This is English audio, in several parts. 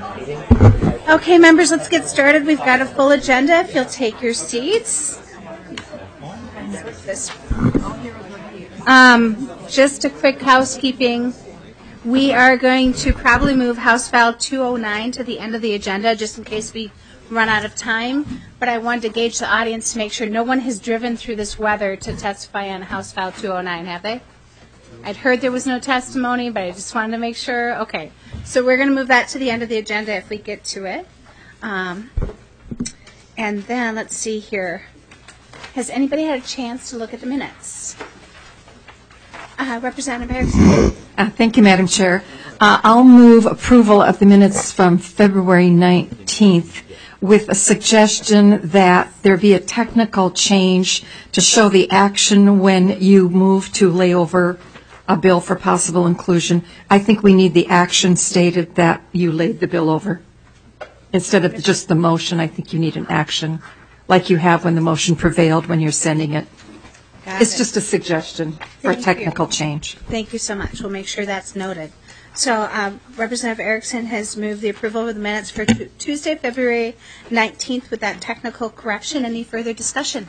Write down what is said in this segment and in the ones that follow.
Okay, members, let's get started. We've got a full agenda. If you'll take your seats. Just a quick housekeeping. We are going to probably move House File 209 to the end of the agenda just in case we run out of time. But I wanted to gauge the audience to make sure no one has driven through this weather to testify on House File 209, have they? I'd heard there was no testimony, but I just wanted to make sure. Okay, so we're going to move that to the end of the agenda if we get to it. And then let's see here. Has anybody had a chance to look at the minutes? Representative Erickson. Thank you, Madam Chair. I'll move approval of the minutes from February 19th with a suggestion that there be a technical change to show the action when you move to lay over a bill for possible inclusion. I think we need the action stated that you laid the bill over. Instead of just the motion, I think you need an action like you have when the motion prevailed when you're sending it. It's just a suggestion for a technical change. Thank you so much. We'll make sure that's noted. So Representative Erickson has moved the approval of the minutes for Tuesday, February 19th with that technical correction. Any further discussion?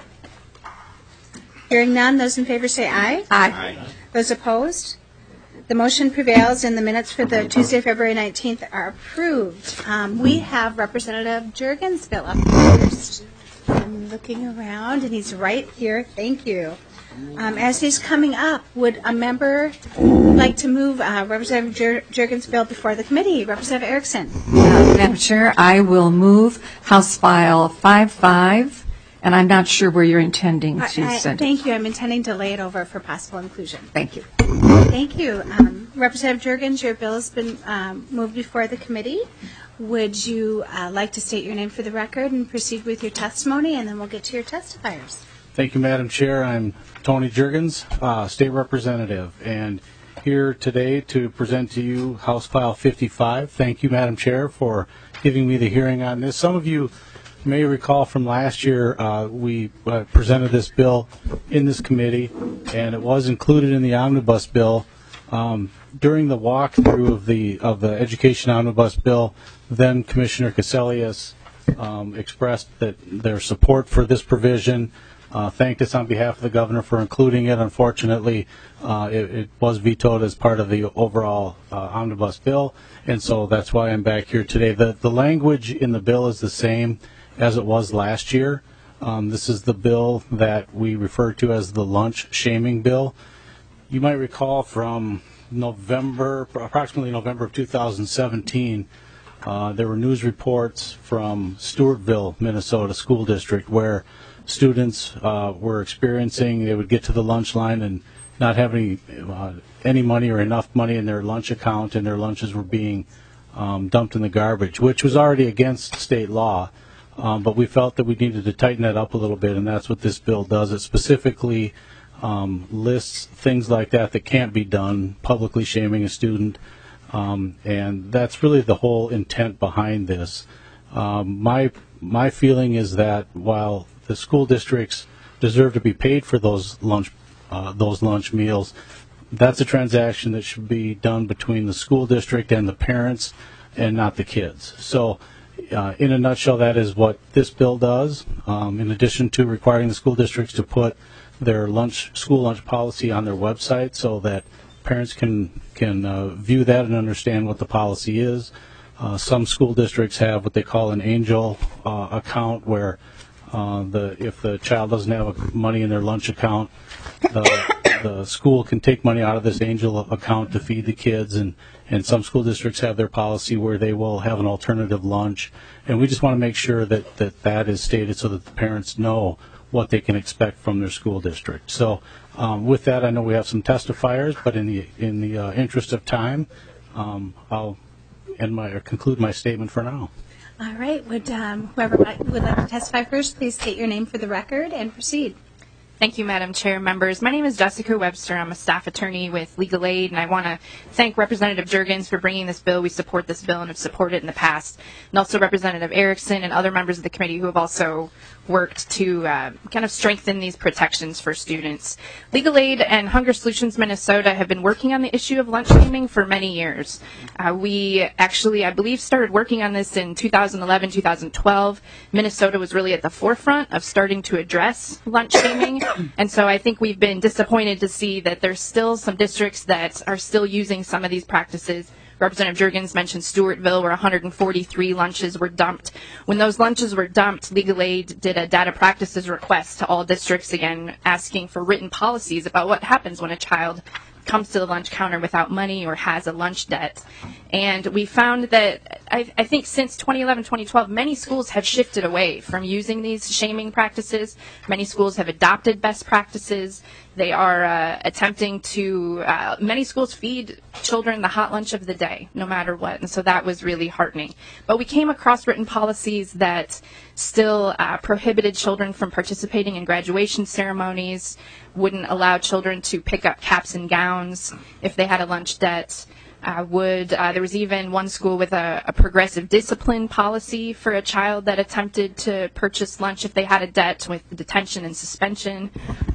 Hearing none, those in favor say aye. Aye. Those opposed? The motion prevails and the minutes for the Tuesday, February 19th are approved. We have Representative Juergensville up first. I'm looking around and he's right here. Thank you. As he's coming up, would a member like to move Representative Juergensville before the committee? Representative Erickson. Madam Chair, I will move House File 55, and I'm not sure where you're intending to send it. Thank you. I'm intending to lay it over for possible inclusion. Thank you. Thank you. Representative Juergens, your bill has been moved before the committee. Would you like to state your name for the record and proceed with your testimony, and then we'll get to your testifiers. Thank you, Madam Chair. I'm Tony Juergens, State Representative, and here today to present to you House File 55. Thank you, Madam Chair, for giving me the hearing on this. Some of you may recall from last year we presented this bill in this committee, and it was included in the omnibus bill. During the walkthrough of the Education Omnibus Bill, then Commissioner Cassellius expressed their support for this provision, thanked us on behalf of the governor for including it. Unfortunately, it was vetoed as part of the overall omnibus bill, and so that's why I'm back here today. The language in the bill is the same as it was last year. This is the bill that we refer to as the lunch shaming bill. You might recall from approximately November of 2017, there were news reports from Stewartville, Minnesota school district where students were experiencing, they would get to the lunch line and not have any money or enough money in their lunch account, and their lunches were being dumped in the garbage, which was already against state law. But we felt that we needed to tighten that up a little bit, and that's what this bill does. It specifically lists things like that can't be done, publicly shaming a student, and that's really the whole intent behind this. My feeling is that while the school districts deserve to be paid for those lunch meals, that's a transaction that should be done between the school district and the parents and not the kids. So in a nutshell, that is what this bill does. In addition to requiring the school districts to put their school lunch policy on their website so that parents can view that and understand what the policy is. Some school districts have what they call an angel account, where if the child doesn't have money in their lunch account, the school can take money out of this angel account to feed the kids, and some school districts have their policy where they will have an alternative lunch, and we just want to make sure that is stated so that the parents know what they can expect from their school district. So with that, I know we have some testifiers, but in the interest of time, I'll conclude my statement for now. All right. Would whoever would like to testify first, please state your name for the record and proceed. Thank you, Madam Chair, members. My name is Jessica Webster. I'm a staff attorney with Legal Aid, and I want to thank Representative Juergens for bringing this bill. We support this bill and have supported it in the past, and also Representative Erickson and other members of the committee who have also worked to kind of strengthen these protections for students. Legal Aid and Hunger Solutions Minnesota have been working on the issue of lunch shaming for many years. We actually, I believe, started working on this in 2011, 2012. Minnesota was really at the forefront of starting to address lunch shaming, and so I think we've been disappointed to see that there's still some districts that are still using some of these practices. Representative Juergens mentioned Stewartville, where 143 lunches were dumped. When those lunches were dumped, Legal Aid did a data practices request to all districts, again, asking for written policies about what happens when a child comes to the lunch counter without money or has a lunch debt. And we found that I think since 2011, 2012, many schools have shifted away from using these shaming practices. Many schools have adopted best practices. They are attempting to, many schools feed children the hot lunch of the day, no matter what. And so that was really heartening. But we came across written policies that still prohibited children from participating in graduation ceremonies, wouldn't allow children to pick up caps and gowns if they had a lunch debt. There was even one school with a progressive discipline policy for a child that attempted to purchase lunch if they had a debt, with detention and suspension,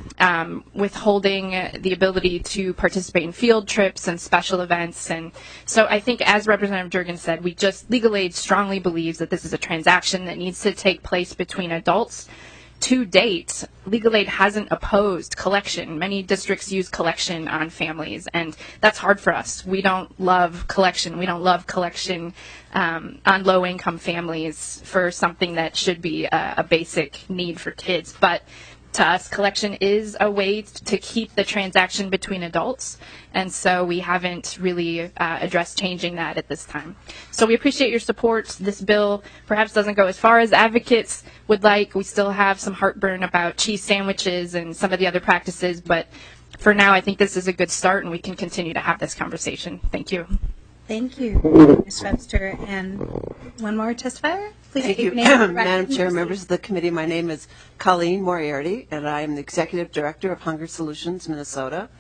withholding the ability to participate in field trips and special events. And so I think, as Representative Juergens said, Legal Aid strongly believes that this is a transaction that needs to take place between adults. To date, Legal Aid hasn't opposed collection. Many districts use collection on families, and that's hard for us. We don't love collection. We don't love collection on low-income families for something that should be a basic need for kids. But to us, collection is a way to keep the transaction between adults, and so we haven't really addressed changing that at this time. So we appreciate your support. This bill perhaps doesn't go as far as advocates would like. We still have some heartburn about cheese sandwiches and some of the other practices, but for now, I think this is a good start, and we can continue to have this conversation. Thank you. Thank you, Ms. Webster. And one more testifier? Please Thank state your you, name and Madam record. Chair, members of the committee. My name is Colleen Moriarty, and I am the Executive Director of Hunger Solutions Minnesota.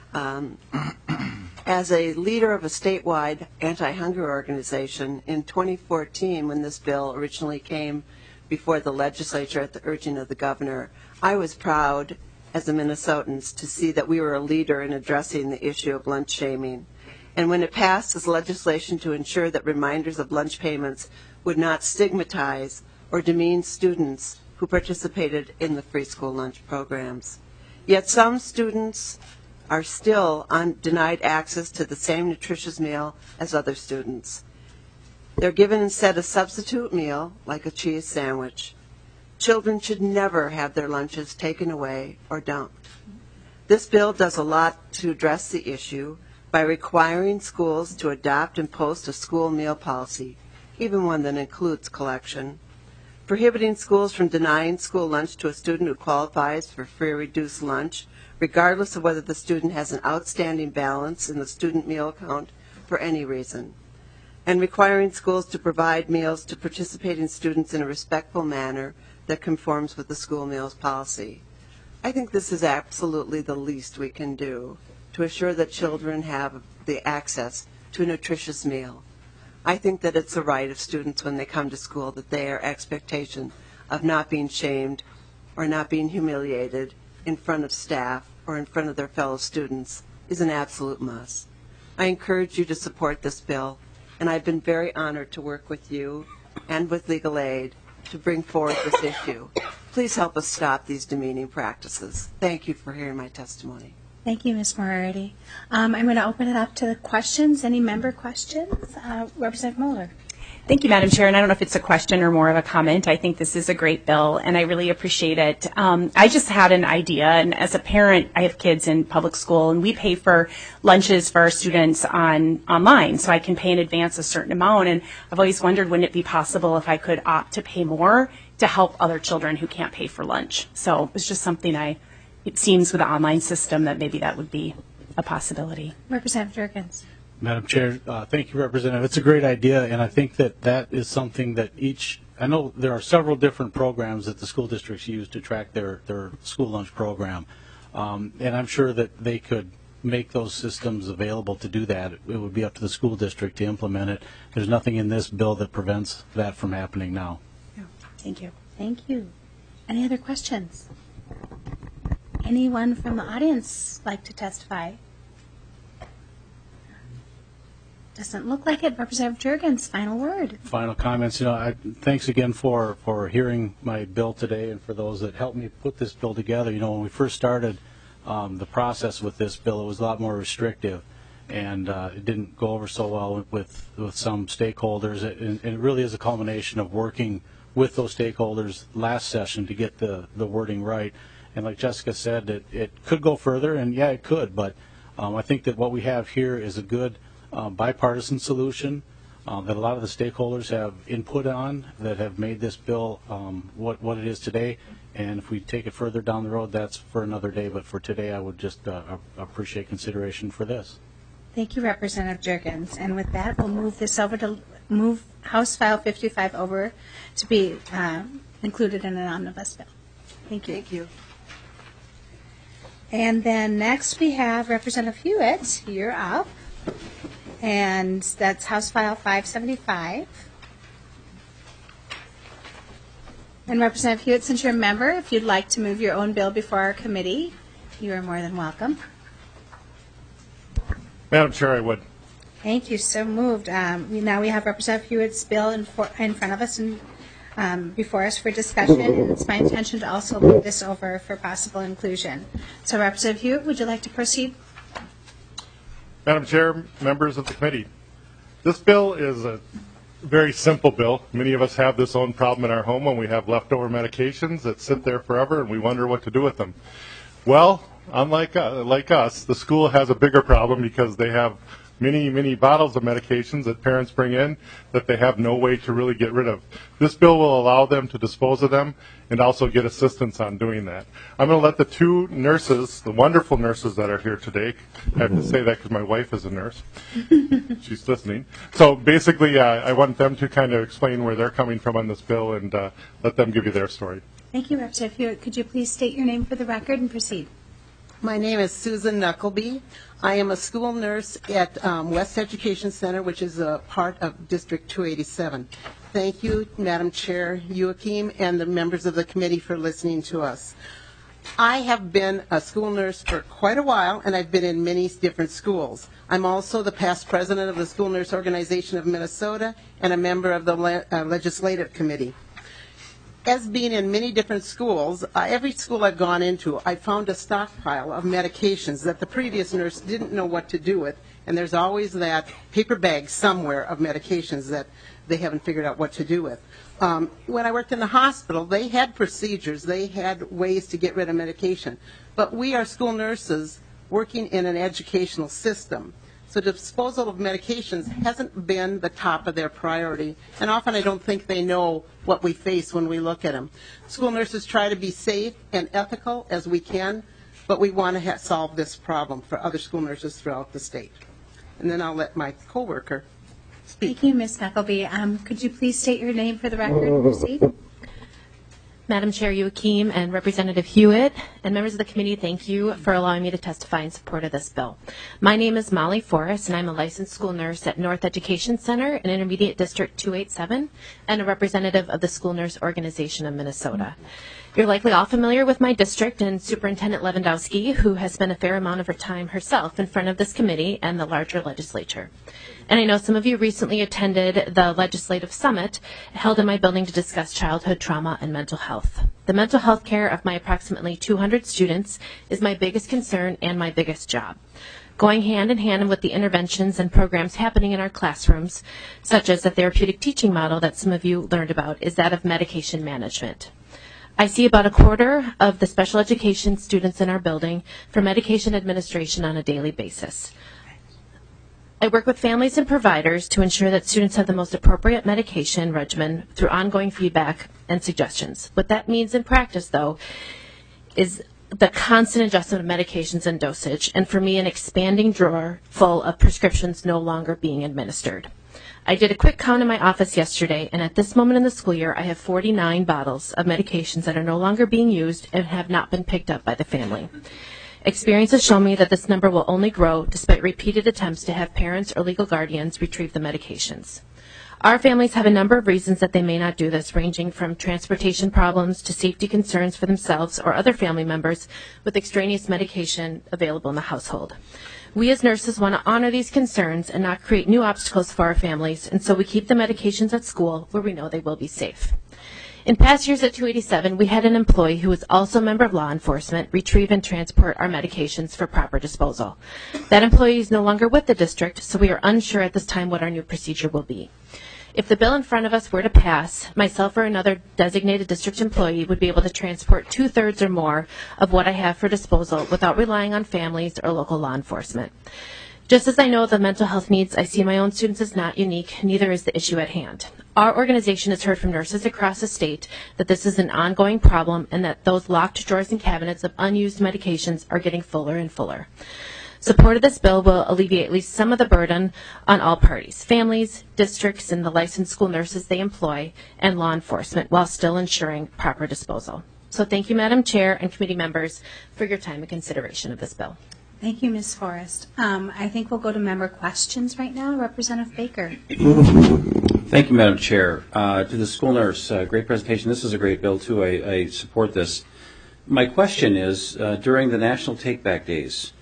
As a leader of a statewide anti-hunger organization, in 2014, when this bill originally came before the legislature at the urging of the governor, I was proud as a Minnesotans to see that we were a leader in addressing the issue of lunch shaming. And when it passed as legislation to ensure that reminders of lunch payments would not stigmatize or demean students who participated in the free school lunch programs. Yet some students are still denied access to the same nutritious meal as other students. They're given instead a substitute meal, like a cheese sandwich. Children should never have their lunches taken away or dumped. This bill does a lot to address the issue by requiring schools to adopt and post a school meal policy, even one that includes collection, prohibiting schools from denying school lunch to a student who qualifies for free or reduced lunch, regardless of whether the student has an outstanding balance in the student meal account for any reason, and requiring schools to provide meals to participating students in a respectful manner that conforms with the school meals policy. I think this is absolutely the least we can do to assure that children have the access to a nutritious meal. I think that it's the right of students when they come to school that their expectation of not being shamed or not being humiliated in front of staff or in front of their fellow students is an absolute must. I encourage you to support this bill, and I've been very honored to work with you and with Legal Aid to bring forward this issue. Please help us stop these demeaning practices. Thank you for hearing my testimony. Thank you, Ms. Moriarty. I'm going to open it up to the questions. Any member questions? Representative Mueller. Thank you, Madam Chair. And I don't know if it's a question or more of a comment. I think this is a great bill, and I really appreciate it. I just had an idea, and as a parent, I have kids in public school, and we pay for lunches for our students online, so I can pay in advance a certain amount. And I've always wondered, wouldn't it be possible if I could opt to pay more to help other children who can't pay for lunch? So it's just something it seems with the online system that maybe that would be a possibility. Representative Juergens. Madam Chair, thank you, Representative. It's a great idea, and I think that is something that each I know there are several different programs that the school districts use to track their school lunch program, and I'm sure that they could make those systems available to do that. It would be up to the school district to implement it. There's nothing in this bill that prevents that from happening now. Thank you. Thank you. Any other questions? Anyone from the audience like to testify? Doesn't look like it. Representative Jurgens, final word. Final comments. Thanks again for hearing my bill today, and for those that helped me put this bill together. When we first started the process with this bill, it was a lot more restrictive, and it didn't go over so well with some stakeholders. And it really is a culmination of working with those stakeholders last session to get the wording right. And like Jessica said, it could go further, and yeah, it could, but I think that what we have here is a good bipartisan solution that a lot of the stakeholders have input on, that have made this bill what it is today. And if we take it further down the road, that's for another day. But for today, I would just appreciate consideration for this. Thank you, Representative Jurgens. And with that, we'll move House File 55 over to be included in an omnibus bill. Thank you. Thank you. And then next we have Representative Hewitt. You're up. And that's House File 575. And Representative Hewitt, since you're a member, if you'd like to move your own bill before our committee, you are more than welcome. Madam Chair, I would. Thank you. So moved. Now we have Representative Hewitt's bill in front of us and before us for discussion. And it's my intention to also move this over for possible inclusion. So Representative Hewitt, would you like to proceed? Madam Chair, members of the committee, this bill is a very simple bill. Many of us have this own problem in our home when we have leftover medications that sit there forever and we wonder what to do with them. Well, unlike like us, the school has a bigger problem because they have many bottles of medications that parents bring in that they have no way to really get rid of. This bill will allow them to dispose of them and also get assistance on doing that. I'm going to let the two nurses, the wonderful nurses that are here today, I have to say that because my wife is a nurse. She's listening. So basically, I want them to kind of explain where they're coming from on this bill and let them give you their story. Thank you, Representative Hewitt. Could you please state your name for the record and proceed? My name is Susan Knuckleby. I am a school nurse at West Education Center, which is a part of District 287. Thank you, Madam Chair Joachim, and the members of the committee for listening to us. I have been a school nurse for quite a while, and I've been in many different schools. I'm also the past president of the School Nurse Organization of Minnesota and a member of the Legislative Committee. As being in many different schools, every school I've gone into, I found a stockpile of medications that the previous nurse didn't know what to do with, and there's always that paper bag somewhere of medications that they haven't figured out what to do with. When I worked in the hospital, they had procedures, they had ways to get rid of medication, but we are school nurses working in an educational system. So disposal of medications hasn't been the top of their priority, and often I don't think they know what we face when we look at them. School nurses try to be safe and ethical as we can, but we want to solve this problem for other school nurses throughout the state. And then I'll let my coworker speak. Thank you, Ms. Knuckleby. Could you please state your name for the record and proceed? Madam Chair Joachim and Representative Hewitt and members of the committee, thank you for allowing me to testify in support of this bill. My name is Molly Forrest, and I'm a licensed school nurse at North Education Center in Intermediate District 287 and a representative of the School Nurse Organization of Minnesota. You're likely all familiar with my district and Superintendent Lewandowski, who has spent a fair amount of her time herself in front of this committee and the larger legislature. And I know some of you recently attended the Legislative Summit held in my building to discuss childhood trauma and mental health. The mental health care of my approximately 200 students is my biggest concern and my biggest job. Going hand in hand with the interventions and programs happening in our classrooms, such as the therapeutic teaching model that some of you learned about, is that of medication management. I see about a quarter of the special education students in our building for medication administration on a daily basis. I work with families and providers to ensure that students have the most appropriate medication regimen through ongoing feedback and suggestions. What that means in practice, though, is the constant adjustment of medications and dosage, and for me, an expanding drawer full of prescriptions no longer being administered. I did a quick count in my office yesterday, and at this moment in the school year, I have 49 bottles of medications that are no longer being used and have not been picked up by the family. Experience has shown me that this number will only grow despite repeated attempts to have parents or legal guardians retrieve the medications. Our families have a number of reasons that they may not do this, ranging from transportation problems to safety concerns for themselves or other family members with extraneous medication available in the household. We as nurses want to honor these concerns and not create new obstacles for our families, and so we keep the medications at school where we know they will be safe. In past years at 287, we had an employee who was also a member of law enforcement retrieve and transport our medications for proper disposal. That employee is no longer with the district, so we are unsure at this time what our new procedure will be. If the bill in front of us were to pass, myself or another designated district employee would be able to transport 2/3 or more of what I have for disposal without relying on families or local law enforcement. Just as I know the mental health needs I see my own students is not unique, neither is the issue at hand. Our organization has heard from nurses across the state that this is an ongoing problem and that those locked drawers and cabinets of unused medications are getting fuller and fuller. Support of this bill will alleviate at least some of the burden on all parties, families, districts, and the licensed school nurses they employ, and law enforcement, while still ensuring proper disposal. So thank you, Madam Chair and committee members, for your time and consideration of this bill. Thank you, Ms. Forrest. I think we'll go to member questions right now. Representative Baker. Thank you, Madam Chair. To the school nurse, great presentation. This is a great bill, too. I support this. My question is, during the National Take Back Days,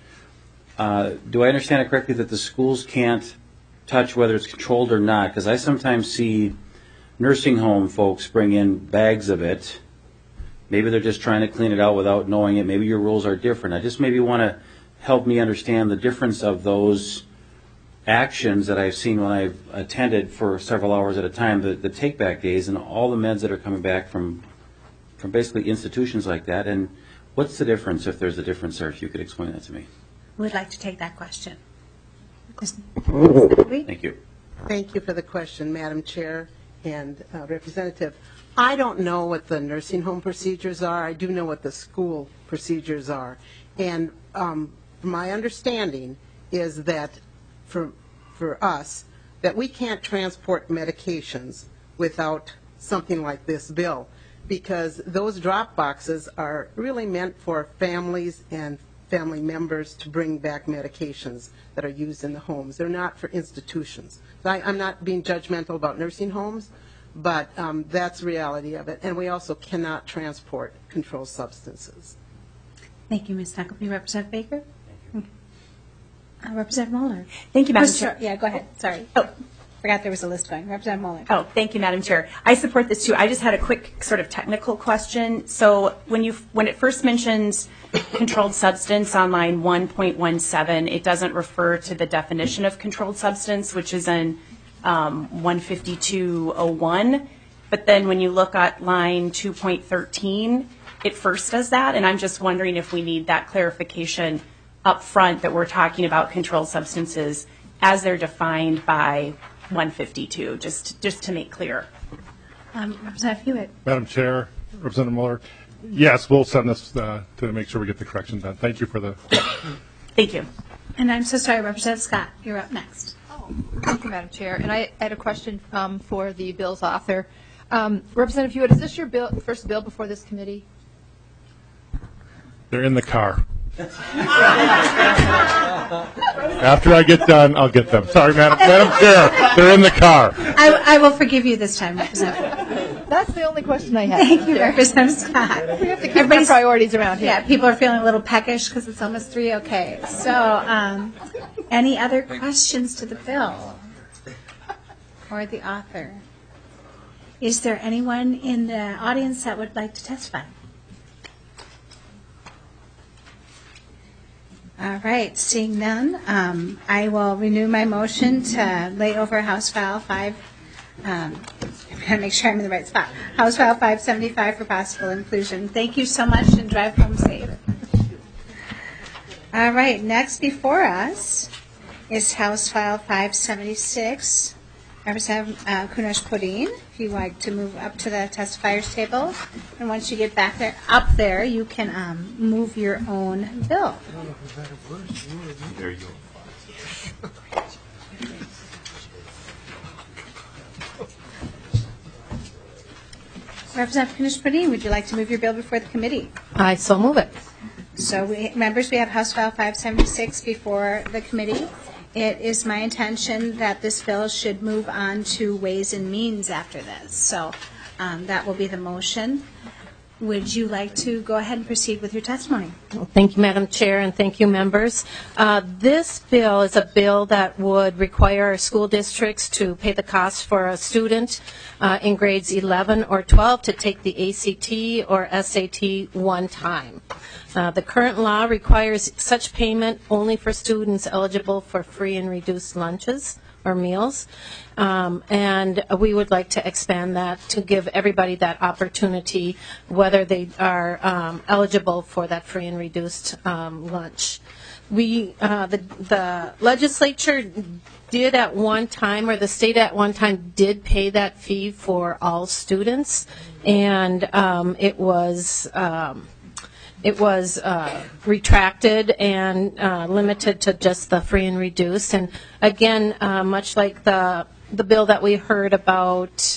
do I understand it correctly that the schools can't touch whether it's controlled or not? Because I sometimes see nursing home folks bring in bags of it. Maybe they're just trying to clean it out without knowing it. Maybe your rules are different. I just maybe want to help me understand the difference of those actions that I've seen when I've attended for several hours at a time, the Take Back Days, and all the meds that are coming back from basically institutions like that. And what's the difference, if there's a difference there, if you could explain that to me? Would like to take that question. Thank you. Thank you for the question, Madam Chair and Representative. I don't know what the nursing home procedures are. I do know what the school procedures are. And my understanding is that for us, that we can't transport medications without something like this bill, because those drop boxes are really meant for families and family members to bring back medications that are used in the homes. They're not for institutions. So I'm not being judgmental about nursing homes, but that's the reality of it. And we also cannot transport controlled substances. Thank you, Ms. Huckabee. Representative Baker? Representative Mueller. Thank you, Madam Chair. Yeah, go ahead. Sorry. Forgot there was a list going. Representative Mueller. Oh, thank you, Madam Chair. I support this too. I just had a quick sort of technical question. So when it first mentions controlled substance on line 1.17, it doesn't refer to the definition of controlled substance, which is in 152.01. But then when you look at line 2.13, it first does that. And I'm just wondering if we need that clarification up front that we're talking about controlled substances as they're defined by 152, just to make clear. Representative Hewitt. Madam Chair, Representative Mueller, yes, we'll send this to make sure we get the correction done. Thank you for the... Thank you. And I'm so sorry, Representative Scott, you're up next. Thank you, Madam Chair. And I had a question for the bill's author. Representative Hewitt, is this your first bill before this committee? They're in the car. After I get done, I'll get them. Sorry, Madam Chair, they're in the car. I will forgive you this time, Representative. That's the only question I have. Thank you, Representative Scott. We have to keep our priorities around here. Yeah, people are feeling a little peckish because it's almost 3. Okay. So any other questions to the bill or the author? Is there anyone in the audience that would like to testify? All right, seeing none, I will renew my motion to lay over House File 5. I'm going to make sure I'm in the right spot. House File 575 for possible inclusion. Thank you so much and drive home safe. All right, next before us is House File 576. Representative Kunesh Podine, if you'd like to move up to the testifiers table. And once you get up there, you can move your own bill. There you go. Representative Kunesh-Podein, would you like to move your bill before the committee? I so move it. So, members, we have House File 576 before the committee. It is my intention that this bill should move on to Ways and Means after this. So that will be the motion. Would you like to go ahead and proceed with your testimony? Thank you, Madam Chair, and thank you, members. This bill is a bill that would require our school districts to pay the cost for a student in grades 11 or 12 to take the ACT or SAT one time. The current law requires such payment only for students eligible for free and reduced lunches or meals. And we would like to expand that to give everybody that opportunity, whether they are eligible for that free and reduced lunch. The legislature did at one time, or the state at one time did pay that fee for all students, and it was retracted and limited to just the free and reduced. And again, much like the bill that we heard about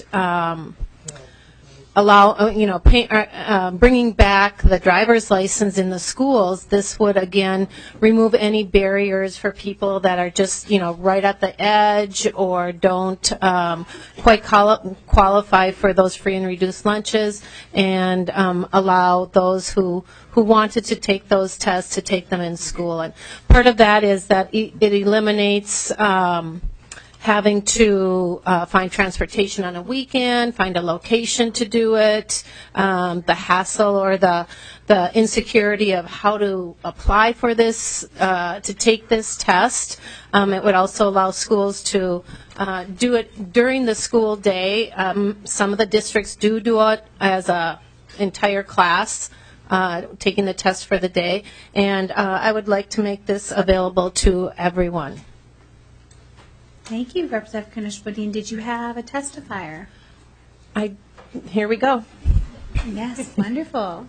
bringing back the driver's license in the schools, this would again remove any barriers for people that are just right at the edge or don't quite qualify for those free and reduced lunches, and allow those who wanted to take those tests to take them in school. And part of that is that it eliminates having to find transportation on a weekend, find a location to do it, the hassle or the insecurity of how to apply for this, to take this test. It would also allow schools to do it during the school day. Some of the districts do it as a entire class, taking the test for the day. And I would like to make this available to everyone. Thank you, Representative Kunesh-Podein. Did you have a testifier? Here we go. Yes, wonderful.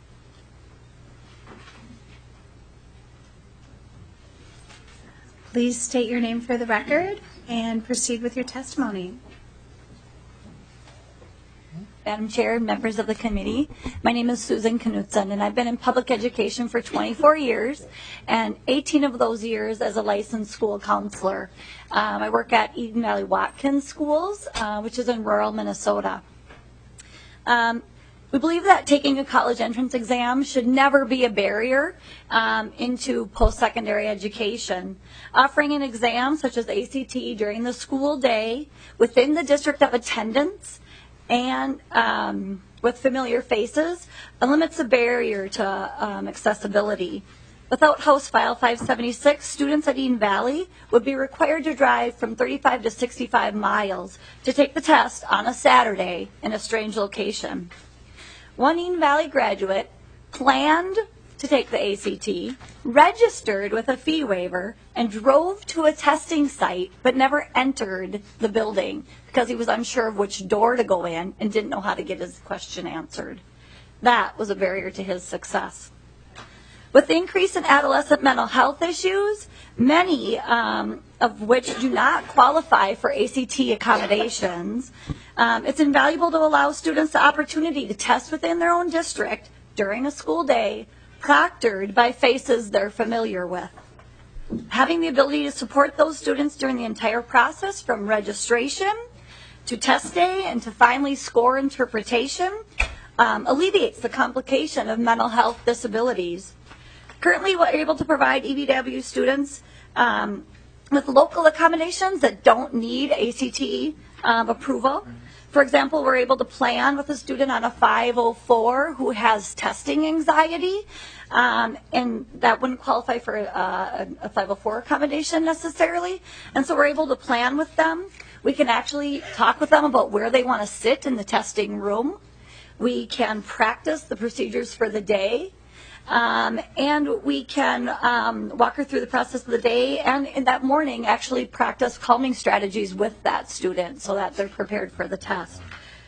Please state your name for the record and proceed with your testimony. Madam Chair, members of the committee, my name is Susan Knutson, and I've been in public education for 24 years, and 18 of those years as a licensed school counselor. I work at Eden Valley Watkins Schools, which is in rural Minnesota. We believe that taking a college entrance exam should never be a barrier into post-secondary education. Offering an exam such as ACT during the school day within the district of attendance and with familiar faces limits the barrier to accessibility. Without House File 576, students at Eden Valley would be required to drive from 35 to 65 miles to take the test on a Saturday in a strange location. One Eden Valley graduate planned to take the ACT, registered with a fee waiver, and drove to a testing site but never entered the building because he was unsure of which door to go in and didn't know how to get his question answered. That was a barrier to his success. With the increase in adolescent mental health issues, many of which do not qualify for ACT accommodations, it's invaluable to allow students the opportunity to test within their own district during a school day, proctored by faces they're familiar with. Having the ability to support those students during the entire process, from registration to test day and to finally score interpretation, alleviates the complication of mental health disabilities. Currently, we're able to provide EVW students with local accommodations that don't need ACT approval. For example, we're able to plan with a student on a 504 who has testing anxiety, and that wouldn't qualify for a 504 accommodation necessarily. And so we're able to plan with them. We can actually talk with them about where they want to sit in the testing room. We can practice the procedures for the day. And we can walk her through the process of the day, and in that morning actually practice calming strategies with that student so that they're prepared for the test.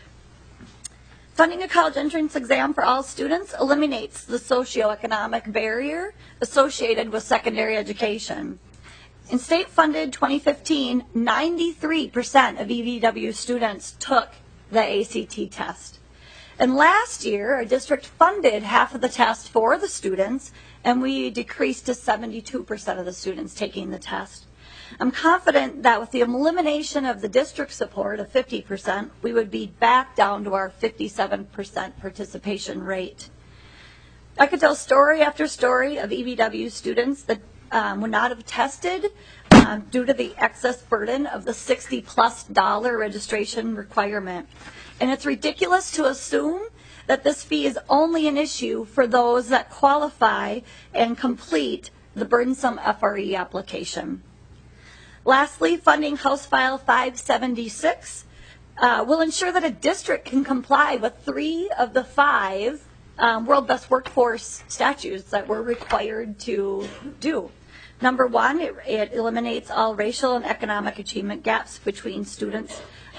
Funding a college entrance exam for all students eliminates the socioeconomic barrier associated with secondary education. In state-funded 2015, 93% of EVW students took the ACT test. And last year, our district funded half of the test for the students, and we decreased to 72% of the students taking the test. I'm confident that with the elimination of the district support of 50%, we would be back down to our 57% participation rate. I could tell story after story of EBW students that would not have tested due to the excess burden of the $60+ registration requirement. And it's ridiculous to assume that this fee is only an issue for those that qualify and complete the burdensome FRE application. Lastly, funding House File 576 will ensure that a district can comply with 3 of the 5 World Best Workforce statutes that we're required to do. Number 1, it eliminates all racial and economic achievement gaps between students,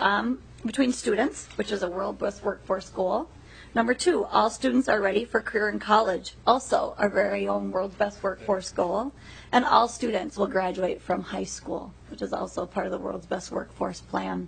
which is a World Best Workforce goal. Number 2, all students are ready for career in college, also our very own World's Best Workforce goal. And all students will graduate from high school, which is also part of the World's Best Workforce plan.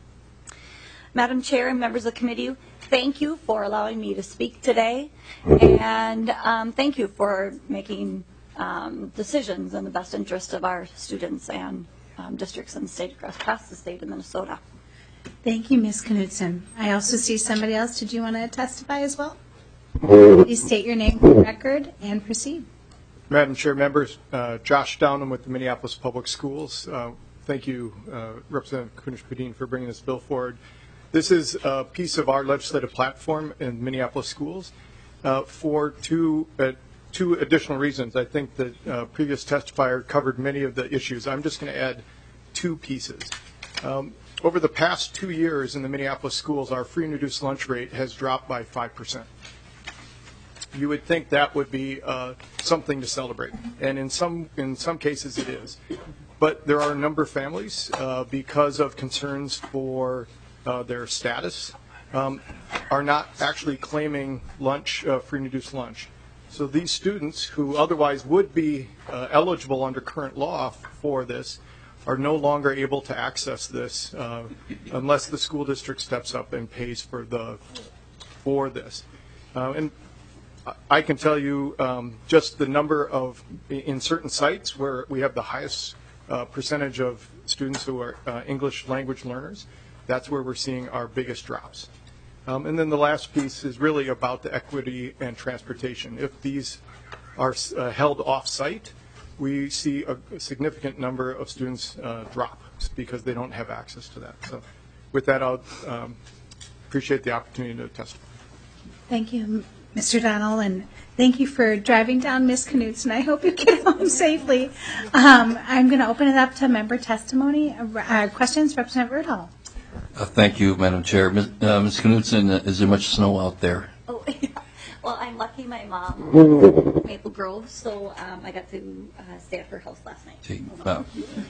Madam Chair and members of the committee, thank you for allowing me to speak today, and thank you for making decisions in the best interest of our students and districts in the state across the state of Minnesota. Thank you, Ms. Knudsen. I also see somebody else. Did you want to testify as well? Please state your name for the record and proceed. Madam Chair, members, Josh Downham with the Minneapolis Public Schools. Thank you, Representative Kunesh-Podein, for bringing this bill forward. This is a piece of our legislative platform in Minneapolis schools for two additional reasons. I think the previous testifier covered many of the issues. I'm just going to add 2 pieces. Over the past 2 years in the Minneapolis schools, our free and reduced lunch rate has dropped by 5%. You would think that would be something to celebrate, and in some cases it is. But there are a number of families, because of concerns for their status, are not actually claiming lunch, free and reduced lunch. So these students who otherwise would be eligible under current law for this are no longer able to access this unless the school district steps up and pays for this. And I can tell you just the number of, in certain sites where we have the highest percentage of students who are English language learners, that's where we're seeing our biggest drops. And then the last piece is really about the equity and transportation. If these are held off-site, we see a significant number of students drop because they don't have access to that. So with that, I'll appreciate the opportunity to testify. Thank you, Mr. Donnell, and thank you for driving down Ms. Knudsen. I hope you get home safely. I'm going to open it up to member testimony. Questions? Representative Erdhall. Thank you, Madam Chair. Ms. Knudsen, is there much snow out there? Oh, yeah. Well, I'm lucky my mom lives in Maple Grove, so I got to stay at her house last night. Wow.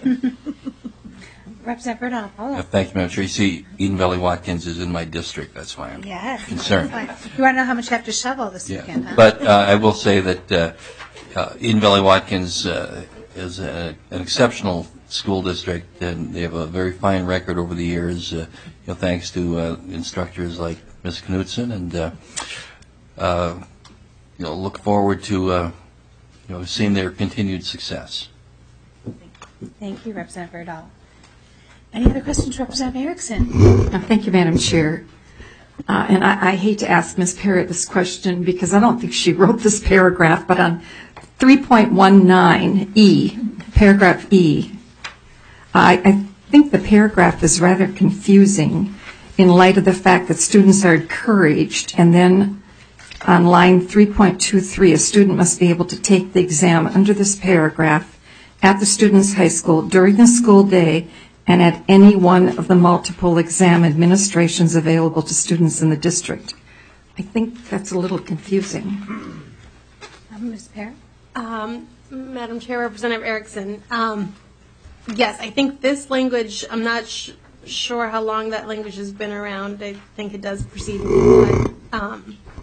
Representative Erdhall. Thank you, Madam Chair. You see, Eden Valley Watkins is in my district. That's why I'm concerned. You want to know how much you have to shovel this weekend, huh? But I will say that Eden Valley Watkins is an exceptional school district, and they have a very fine record over the years, thanks to instructors like Ms. Knudsen, and look forward to seeing their continued success. Thank you, Representative Erdhall. Any other questions, Representative Erickson? Thank you, Madam Chair. And I hate to ask Ms. Parrott this question because I don't think she wrote this paragraph, but on 3.19E, paragraph E, I think the paragraph is rather confusing in light of the fact that students are encouraged, and then on line 3.23, a student must be able to take the exam under this paragraph at the student's high school during the school day and at any one of the multiple exam administrations available to students in the district. I think that's a little confusing. Ms. Parrott? Madam Chair, Representative Erickson, yes, I think this language, I'm not sure how long that language has been around. I think it does precede me, but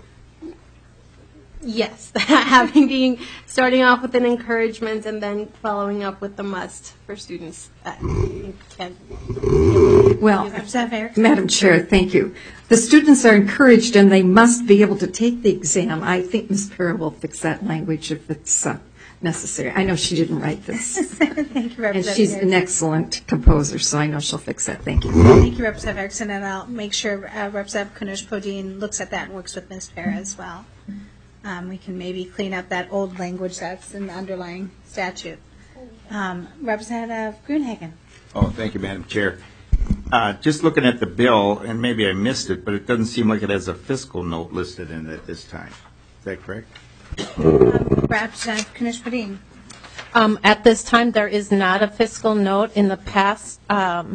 yes, starting off with an encouragement and then following up with the must for students. Well, Madam Chair, thank you. The students are encouraged and they must be able to take the exam. I think Ms. Para will fix that language if it's necessary. I know she didn't write this. Thank you, Representative. And she's an excellent composer, so I know she'll fix that. Thank you. Thank you, Representative Erickson, and I'll make sure Representative Kunesh-Podein looks at that and works with Ms. Para as well. We can maybe clean up that old language that's in the underlying statute. Representative Gruenhagen. Oh, thank you, Madam Chair. Just looking at the bill, and maybe I missed it, but it doesn't seem like it has a fiscal note listed in it at this time. Is that correct? Representative Kunesh-Podein. At this time, there is not a fiscal note. In the past, wait a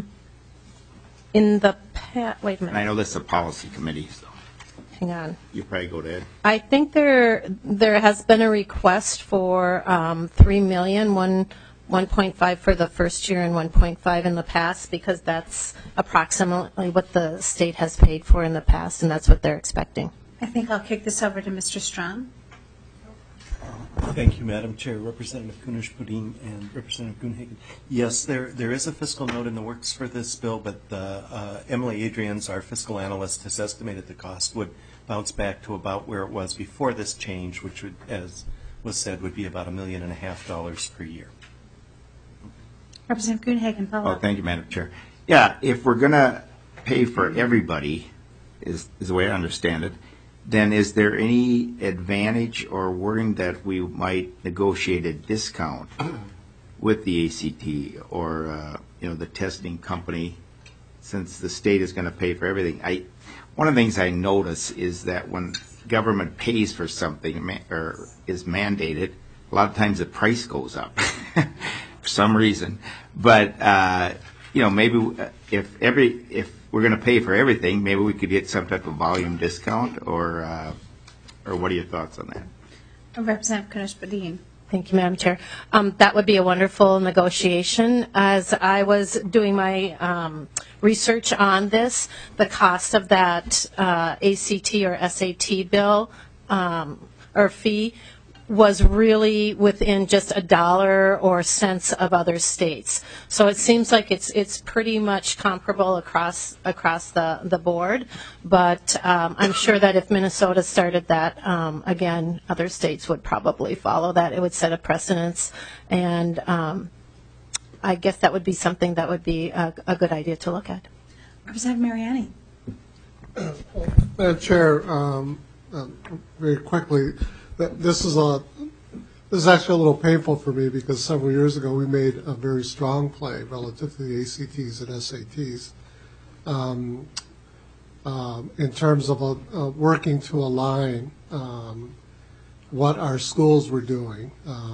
minute. And I know this is a policy committee, so Hang on. you probably go to Ed. I think there has been a request for $3 million, 1.5 for the first year and 1.5 in the past, because that's approximately what the state has paid for in the past, and that's what they're expecting. I think I'll kick this over to Mr. Strong. Thank you, Madam Chair. Representative Kunesh-Podein and Representative Gruenhagen. Yes, there is a fiscal note in the works for this bill, but Emily Adrians, our fiscal analyst, has estimated the cost would bounce back to about where it was before this change, which would, as was said, would be about $1.5 million per year. Representative Gruenhagen, follow up. Oh, thank you, Madam Chair. Yeah, if we're going to pay for everybody, is the way I understand it, then is there any advantage or wording that we might negotiate a discount with the ACT or the testing company, since the state is going to pay for everything? One of the things I notice is that when government pays for something or is mandated, a lot of times the price goes up for some reason. But maybe if we're going to pay for everything, maybe we could get some type of volume discount, or what are your thoughts on that? Representative Kunesh-Podein. Thank you, Madam Chair. That would be a wonderful negotiation. As I was doing my research on this, the cost of that ACT or SAT bill or fee was really within just $1 or cents of other states. So it seems like it's pretty much comparable across the board. But I'm sure that if Minnesota started that, again, other states would probably follow that. It would set a precedence. And I guess that would be something that would be a good idea to look at. Representative Mariani. Madam Chair, very quickly, this is actually a little painful for me, because several years ago we made a very strong play relative to the ACTs and SATs in terms of working to align what our schools were doing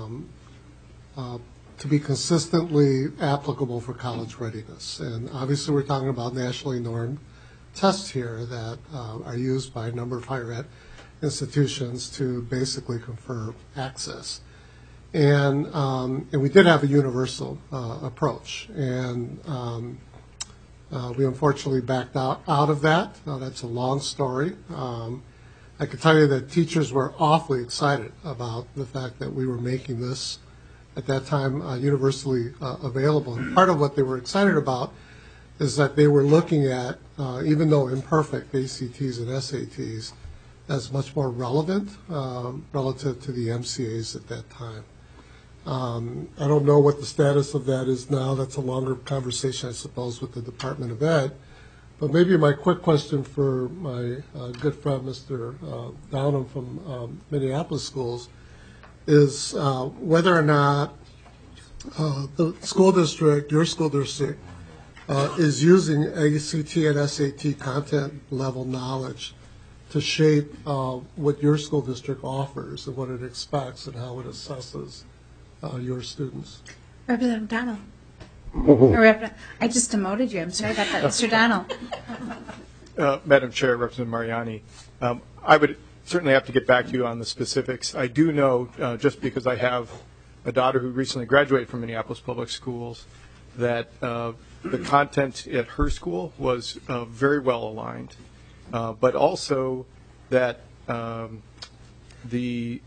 to be consistently applicable for college readiness. And obviously we're talking about nationally normed tests here that are used by a number of higher ed institutions to basically confer access. And we did have a universal approach, and we unfortunately backed out of that. That's a long story. I can tell you that teachers were awfully excited about the fact that we were making this, at that time, universally available. And part of what they were excited about is that they were looking at, even though imperfect, ACTs and SATs as much more relevant relative to the MCAs at that time. I don't know what the status of that is now. That's a longer conversation, I suppose, with the Department of Ed. But maybe my quick question for my good friend, Mr. Downham from Minneapolis Schools, is whether or not the school district, your school district, is using ACT and SAT content level knowledge to shape what your school district offers and what it expects and how it assesses your students. Representative Donald. I just demoted you. I'm sorry about that. Mr. Donald. Madam Chair, Representative Mariani, I would certainly have to get back to you on the specifics. I do know, just because I have a daughter who recently graduated from Minneapolis Public Schools, that the content at her school was very well aligned. But also that the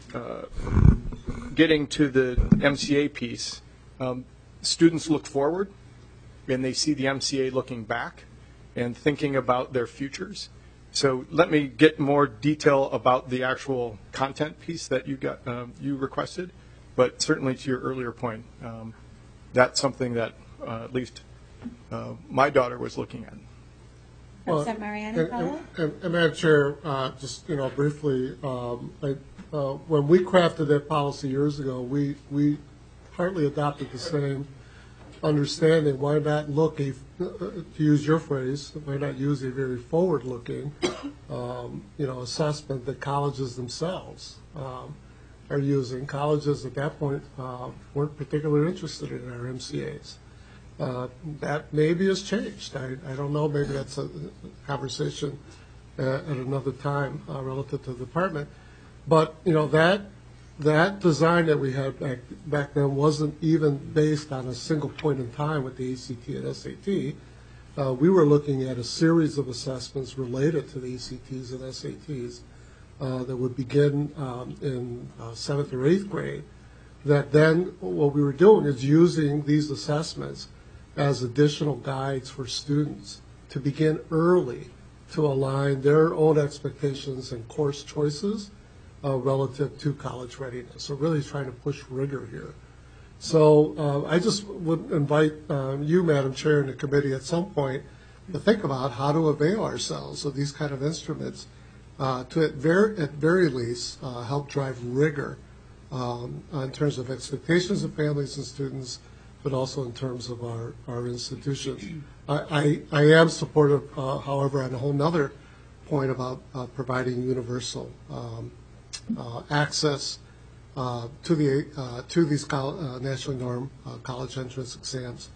getting to the MCA piece, students look forward and they see the MCA looking back, and thinking about their futures. So let me get more detail about the actual content piece that you requested, but certainly to your earlier point, that's something that at least my daughter was looking at. And Madam Chair, just briefly, when we crafted that policy years ago, we partly adopted the same understanding. Why not look, to use your phrase, why not use a very forward-looking, assessment that colleges themselves are using. Colleges at that point weren't particularly interested in our MCAs. That maybe has changed. I don't know. Maybe that's a conversation at another time relative to the department. But that design that we had back then wasn't even based on a single point in time with the ACT and SAT. We were looking at a series of assessments related to the ACTs and SATs that would begin in 7th or 8th grade. That then what we were doing is using these assessments as additional guides for students to begin early to align their own expectations and course choices relative to college readiness. So really trying to push rigor here. So I just would invite you, Madam Chair, and the committee at some point to think about how to avail ourselves of these kind of instruments to at very least help drive rigor in terms of expectations of families and students, but also in terms of our institutions. I am supportive, however, on a whole nother point about providing universal access to these nationally normed college entrance exams,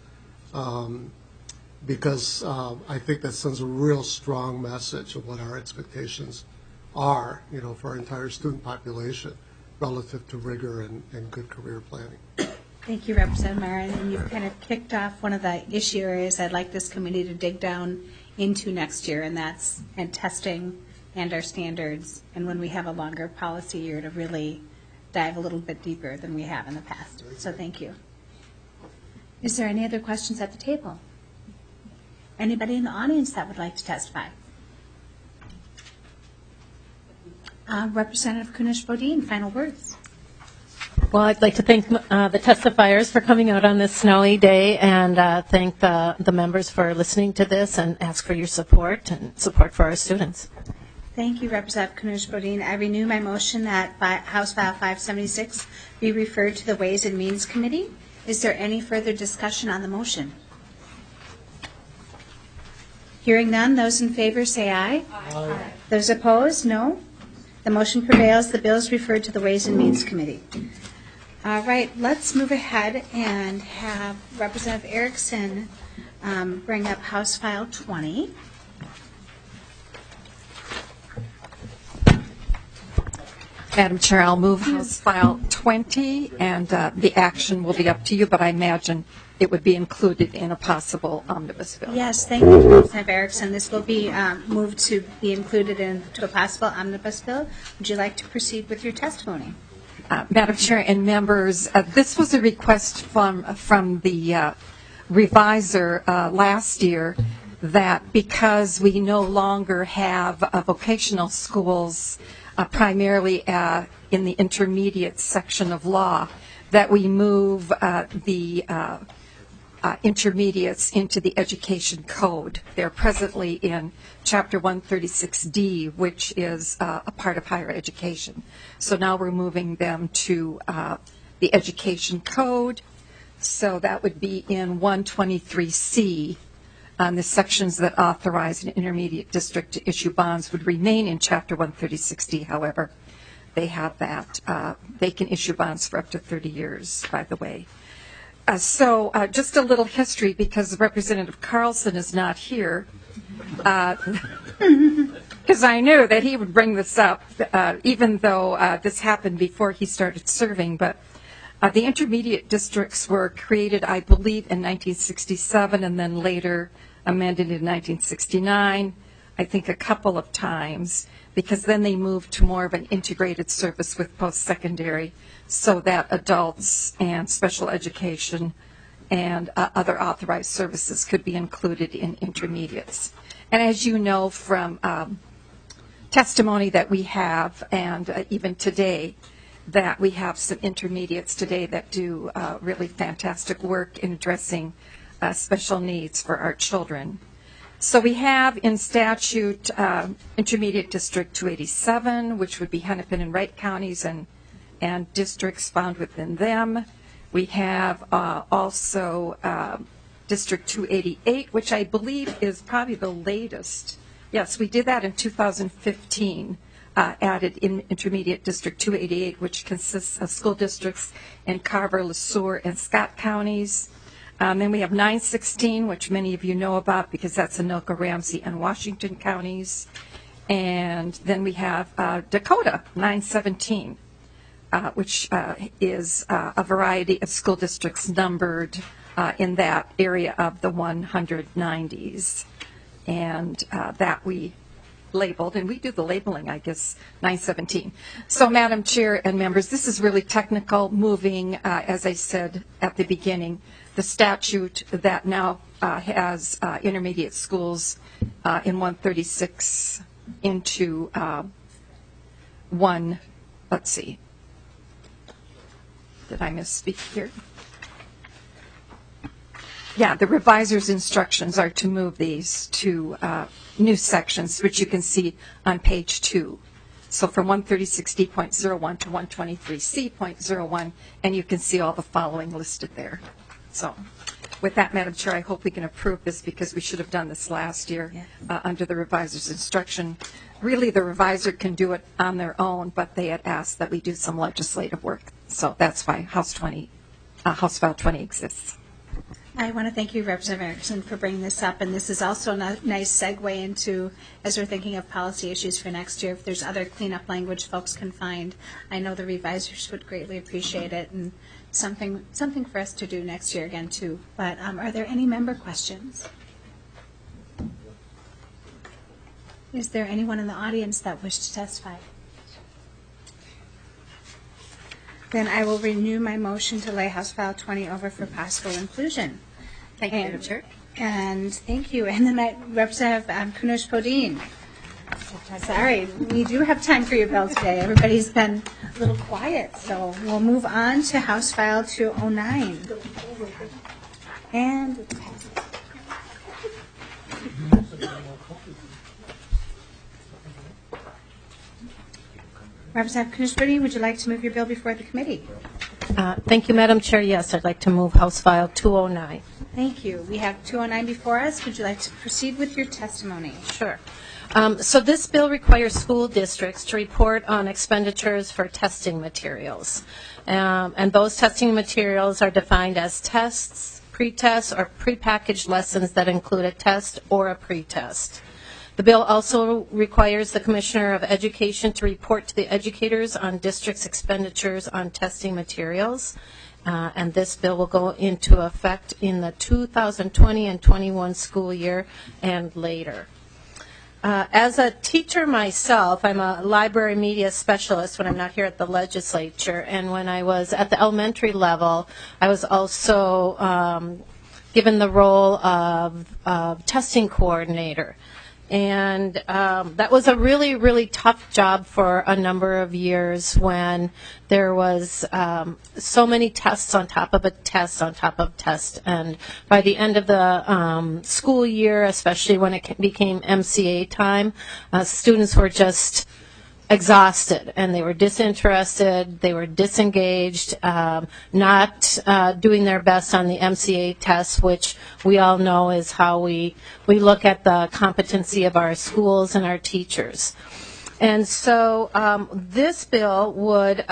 because I think that sends a real strong message of what our expectations are, for our entire student population relative to rigor and good career planning. Thank you, Representative Myron. And you've kind of kicked off one of the issue areas I'd like this committee to dig down into next year, and that's testing and our standards, and when we have a longer policy year to really dive a little bit deeper than we have in the past. So thank you. Is there any other questions at the table? Anybody in the audience that would like to testify? Representative Kunesh-Bodine, final words. Well, I'd like to thank the testifiers for coming out on this snowy day, and thank the members for listening to this, and ask for your support and support for our students. Thank you, Representative Kunesh-Bodine. I renew my motion that House File 576 be referred to the Ways and Means Committee. Is there any further discussion on the motion? Hearing none, those in favor say aye. Aye. Those opposed, no. The motion prevails. The bill is referred to the Ways and Means Committee. All right, let's move ahead and have Representative Erickson bring up House File 20. Madam Chair, I'll move House File 20, and the action will be up to you, but I imagine it would be included in a possible omnibus bill. Yes, thank you, Representative Erickson. This will be moved to be included into a possible omnibus bill. Would you like to proceed with your testimony? Madam Chair and members, this was a request from the reviser last year that because we no longer have vocational schools primarily in the intermediate section of law, that we move the intermediates into the education code. They're presently in Chapter 136D, which is a part of higher education. So now we're moving them to the education code. So that would be in 123C. The sections that authorize an intermediate district to issue bonds would remain in Chapter 136D. However, they have that. They can issue bonds for up to 30 years, by the way. So just a little history, because Representative Carlson is not here, because I knew that he would bring this up, even though this happened before he started serving. But the intermediate districts were created, I believe, in 1967, and then later amended in 1969, I think a couple of times, because then they moved to more of an integrated service with post-secondary, so that adults and special education and other authorized services could be included in intermediates. And as you know from testimony that we have, and even today, that we have some intermediates today that do really fantastic work in addressing special needs for our children. So we have in statute Intermediate District 287, which would be Hennepin and Wright counties and districts found within them. We have also District 288, which I believe is probably the latest. Yes, we did that in 2015, added in Intermediate District 288, which consists of school districts in Carver, LeSueur, and Scott counties. Then we have 916, which many of you know about because that's Anoka, Ramsey, and Washington counties. And then we have Dakota, 917, which is a variety of school districts numbered in that area of the 190s. And that we labeled, and we do the labeling, I guess, 917. So, Madam Chair and members, this is really technical, moving, as I said at the beginning, the statute that now has intermediate schools in 136 into one, let's see, did I misspeak here? Yeah, the reviser's instructions are to move these to new sections, which you can see on page 2. So from 136D.01 to 123C.01, and you can see all the following listed there. So with that, Madam Chair, I hope we can approve this because we should have done this last year under the reviser's instruction. Really, the reviser can do it on their own, but they had asked that we do some legislative work. So that's why House File 20 exists. I want to thank you, Representative Erickson, for bringing this up, and this is also a nice segue into, as we're thinking of policy issues for next year, if there's other cleanup language folks can find. I know the revisers would greatly appreciate it, and something for us to do next year again, too. But are there any member questions? Is there anyone in the audience that wishes to testify? Then I will renew my motion to lay House File 20 over for possible inclusion. Thank you, Madam Chair. And thank you. And then Representative Kunesh-Podein. Sorry, we do have time for your bill today. Everybody's been a little quiet, so we'll move on to House File 209. And Representative Kunesh-Podein, would you like to move your bill before the committee? Thank you, Madam Chair. Yes, I'd like to move House File 209. Thank you. We have 209 before us. Would you like to proceed with your testimony? Sure. So this bill requires school districts to report on expenditures for testing materials. And those testing materials are defined as tests, pre-tests, or prepackaged lessons that include a test or a pre-test. The bill also requires the Commissioner of Education to report to the educators on district's expenditures on testing materials. And this bill will go into effect in the 2020 and 21 school year and later. As a teacher myself, I'm a library media specialist when I'm not here at the legislature. And when I was at the elementary level, I was also given the role of testing coordinator. And that was a really, really tough job for a number of years when there was so many tests on top of a test on top of test. And by the end of the school year, especially when it became MCA time, students were just exhausted, and they were disinterested, they were disengaged, not doing their best on the MCA tests, which we all know is how we look at the competency of our schools and our teachers. And so this bill would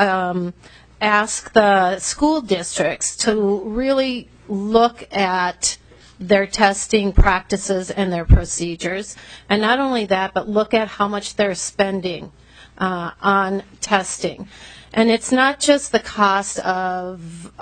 ask the school districts to really look at their testing practices and their procedures, and not only that, but look at how much they're spending on testing. And it's not just the cost of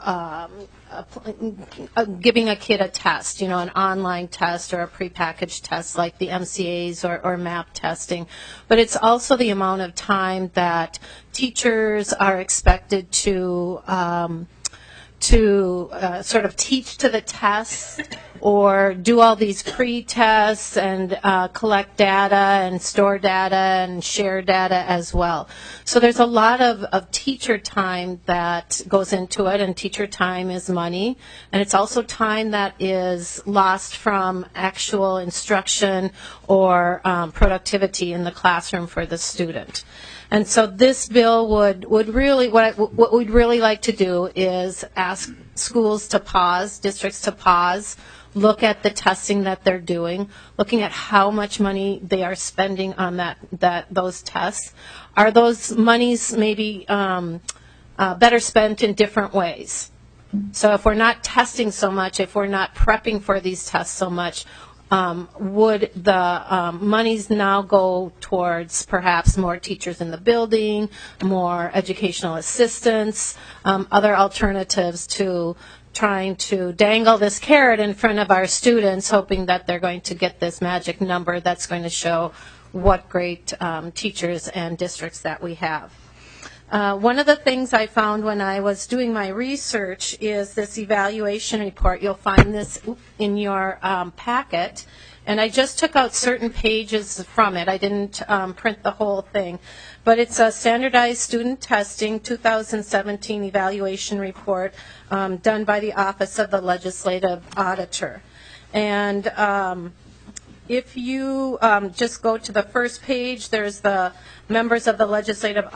giving a kid a test, an online test or a prepackaged test like the MCAs or MAP testing, but it's also the amount of time that teachers are expected to sort of teach to the test or do all these pre-tests and collect data and store data and share data as well. So there's a lot of teacher time that goes into it, and teacher time is money. And it's also time that is lost from actual instruction or productivity in the classroom for the student. And so this bill would really, what we'd really like to do is ask schools to pause, districts to pause, look at the testing that they're doing, looking at how much money they are spending on those tests. Are those monies maybe better spent in different ways? So if we're not testing so much, if we're not prepping for these tests so much, would the monies now go towards perhaps more teachers in the building, more educational assistants, other alternatives to trying to dangle this carrot in front of our students, hoping that they're going to get this magic number that's going to show what great teachers and districts that we have. One of the things I found when I was doing my research is this evaluation report. You'll find this in your packet. And I just took out certain pages from it. I didn't print the whole thing. But it's a standardized student testing 2017 evaluation report done by the Office of the Legislative Auditor. And if you just go to the first page, there's the members of the Legislative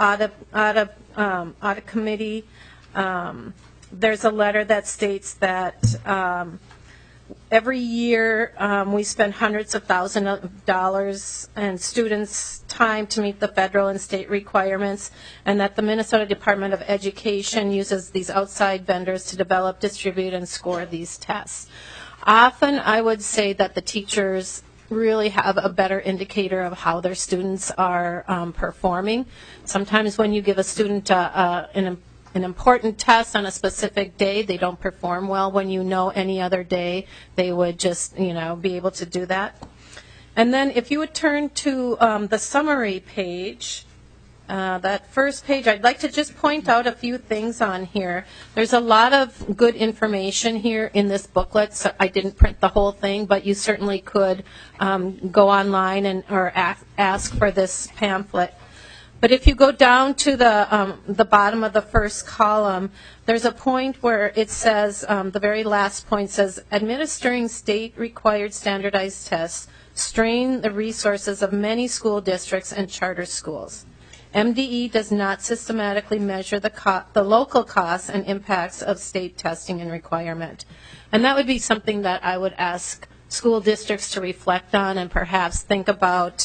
Audit Committee. There's a letter that states that every year we spend hundreds of thousands of dollars and students' time to meet the federal and state requirements, and that the Minnesota Department of Education uses these outside vendors to develop, distribute, and score these tests. Often I would say that the teachers really have a better indicator of how their students are performing. Sometimes when you give a student an important test on a specific day, they don't perform well. When you know any other day, they would just, be able to do that. And then if you would turn to the summary page, that first page, I'd like to just point out a few things on here. There's a lot of good information here in this booklet. So I didn't print the whole thing, but you certainly could go online or ask for this pamphlet. But if you go down to the bottom of the first column, there's a point where it says, the very last point says, administering state-required standardized tests strain the resources of many school districts and charter schools. MDE does not systematically measure the local costs and impacts of state testing and requirement. And that would be something that I would ask school districts to reflect on and perhaps think about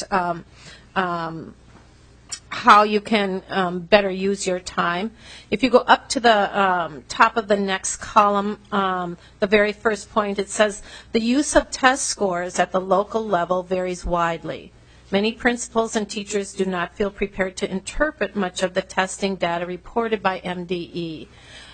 how you can better use your time. If you go up to the top of the next column, the very first point, it says, the use of test scores at the local level varies widely. Many principals and teachers do not feel prepared to interpret much of the testing data reported by MDE.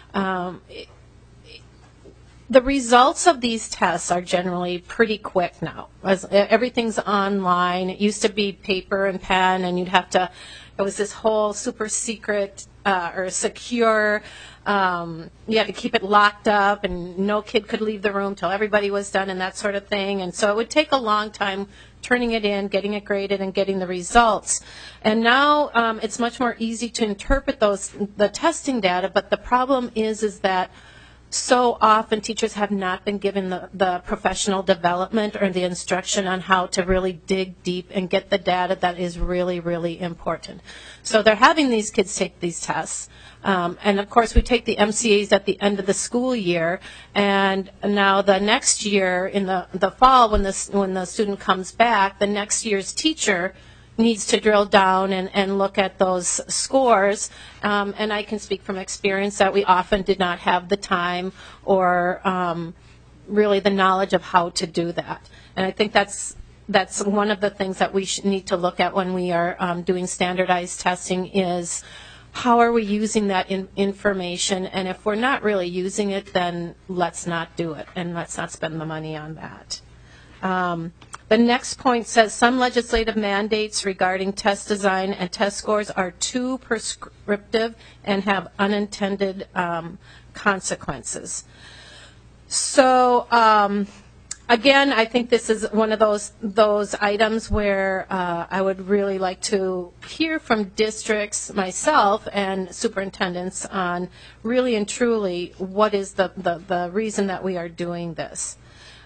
The results of these tests are generally pretty quick now. Everything's online. It used to be paper and pen, and it was this whole super secret or secure, you had to keep it locked up, and no kid could leave the room till everybody was done and that sort of thing. And so it would take a long time turning it in, getting it graded, and getting the results. And now it's much more easy to interpret the testing data, but the problem is that so often teachers have not been given the professional development or the instruction on how to really dig deep and get the data that is really, really important. So they're having these kids take these tests. And of course we take the MCAs at the end of the school year, and now the next year in the fall when the student comes back, the next year's teacher needs to drill down and look at those scores. And I can speak from experience that we often did not have the time or really the knowledge of how to do that. And I think that's one of the things that we need to look at when we are doing standardized testing is how are we using that information? And if we're not really using it, then let's not do it, and let's not spend the money on that. The next point says some legislative mandates regarding test design and test scores are too prescriptive and have unintended consequences. So, again, I think this is one of those items where I would really like to hear from districts, myself, and superintendents on really and truly what is the reason that we are doing this.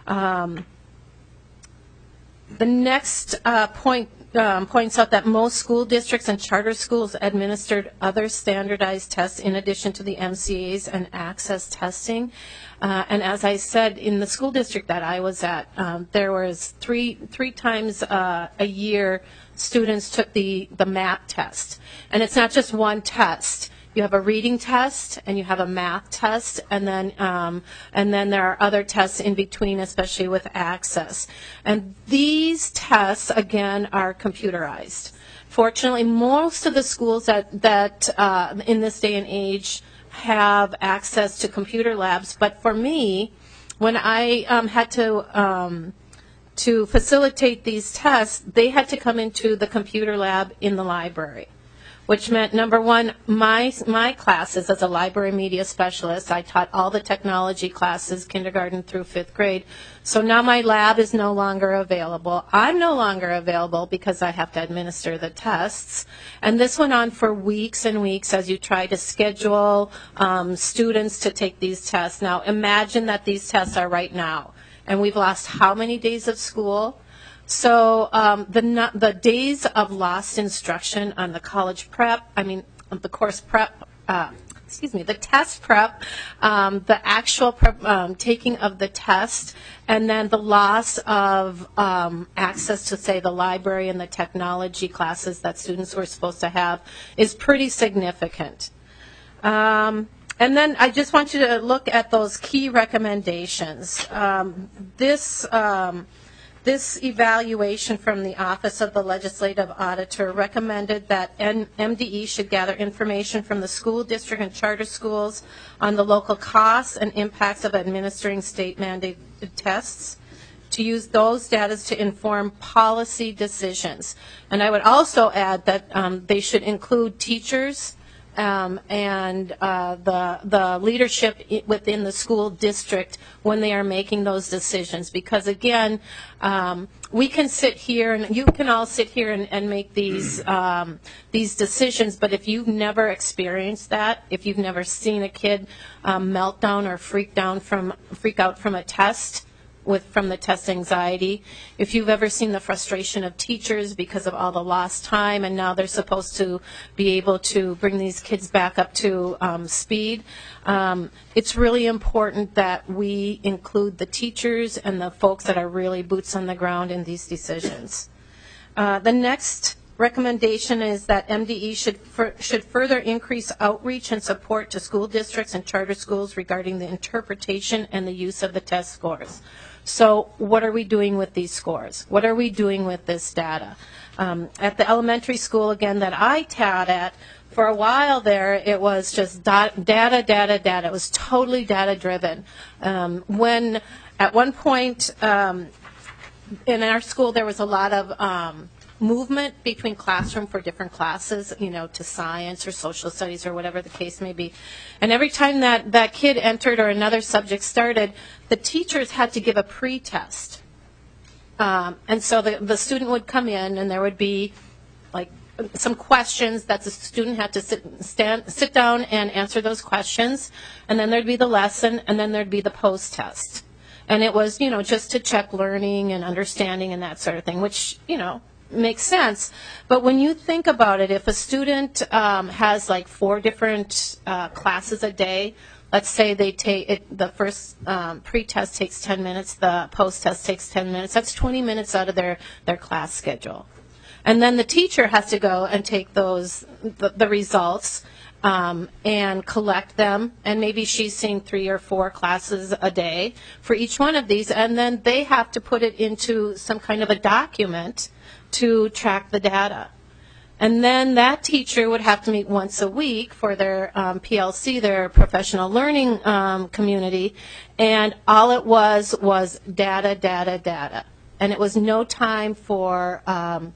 The next point points out that most school districts and charter schools administered other standardized tests in addition to the MCAs and access testing. And as I said, in the school district that I was at, there was three times a year students took the MAP test. And it's not just one test. You have a reading test and you have a math test, and then there are other tests in between, especially with access. And these tests, again, are computerized. Fortunately, most of the schools that in this day and age have access to computer labs, but for me, when I had to facilitate these tests, they had to come into the computer lab in the library, which meant, number one, my classes as a library media specialist, I taught all the technology classes, kindergarten through 5th grade. So now my lab is no longer available. I'm no longer available because I have to administer the tests. And this went on for weeks and weeks as you try to schedule students to take these tests. Now imagine that these tests are right now. And we've lost how many days of school? So the days of lost instruction on the college prep, the course prep, the test prep, the actual prep, taking of the test, and then the loss of access to, say, the library and the technology classes that students were supposed to have is pretty significant. And then I just want you to look at those key recommendations. This evaluation from the Office of the Legislative Auditor recommended that MDE should gather information from the school district and charter schools on the local costs and impacts of administering state-mandated tests, to use those data to inform policy decisions. And I would also add that they should include teachers and the leadership within the school district when they are making those decisions. Because again, we can sit here and you can all sit here and make these decisions, but if you've never experienced that, if you've never seen a kid melt down or freak out from a test, from the test anxiety, if you've ever seen the frustration of teachers because of all the lost time and now they're supposed to be able to bring these kids back up to speed, it's really important that we include the teachers and the folks that are really boots on the ground in these decisions. The next recommendation is that MDE should further increase outreach and support to school districts and charter schools regarding the interpretation and the use of the test scores. So what are we doing with these scores? What are we doing with this data? At the elementary school, again, that I taught at, for a while there, it was just data. It was totally data-driven. When at one point in our school, there was a lot of movement between classroom for different classes, to science or social studies or whatever the case may be. And every time that kid entered or another subject started, the teachers had to give a pre-test. And so the student would come in and there would be like some questions that the student had to sit down and answer those questions. And then there'd be the lesson, and then there'd be the post-test. And it was, just to check learning and understanding and that sort of thing, which, makes sense. But when you think about it, if a student has like 4 different classes a day, let's say they take it, the first pre-test takes 10 minutes, the post-test takes 10 minutes, that's 20 minutes out of their class schedule. And then the teacher has to go and take those, the results, and collect them, and maybe she's seeing 3 or 4 classes a day for each one of these, and then they have to put it into some kind of a document to track the data. And then that teacher would have to meet once a week for their PLC, their professional learning community, and all it was data. And it was no time for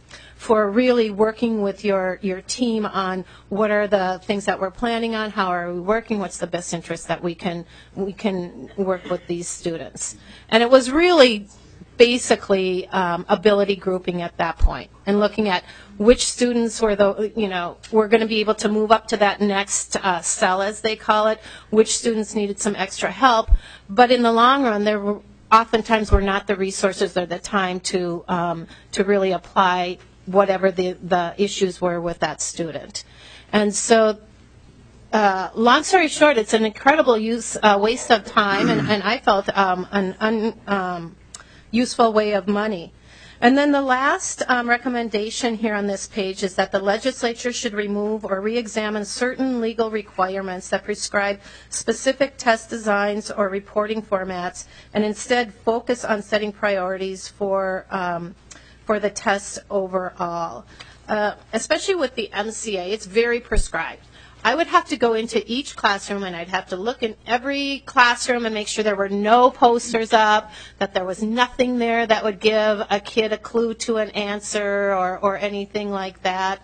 for really working with your team on what are the things that we're planning on, how are we working, what's the best interest that we can work with these students. And it was really basically ability grouping at that point, and looking at which students were were going to be able to move up to that next cell, as they call it, which students needed some extra help. But in the long run, there were oftentimes were not the resources or the time to really apply whatever the issues were with that student. And so long story short, it's an incredible waste of time, and I felt an useful way of money. And then the last recommendation here on this page is that the legislature should remove or re-examine certain legal requirements that prescribe specific test designs or reporting formats, and instead focus on setting priorities for the tests overall. Especially with the MCA, it's very prescribed. I would have to go into each classroom, and I'd have to look in every classroom and make sure there were no posters up, that there was nothing there that would give a kid a clue to an answer or anything like that.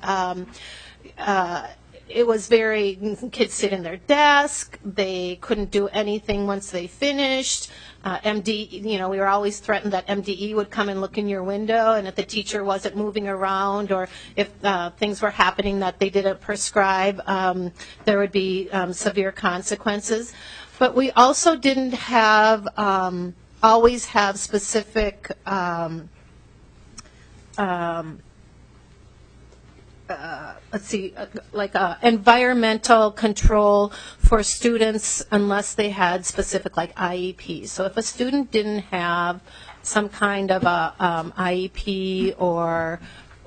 It was kids sit in their desk, they couldn't do anything once they finished. we were always threatened that MDE would come and look in your window, and if the teacher wasn't moving around or if things were happening that they didn't prescribe, there would be severe consequences. But we also didn't always have specific environmental control for students unless they had specific IEPs. So if a student didn't have some kind of a IEP or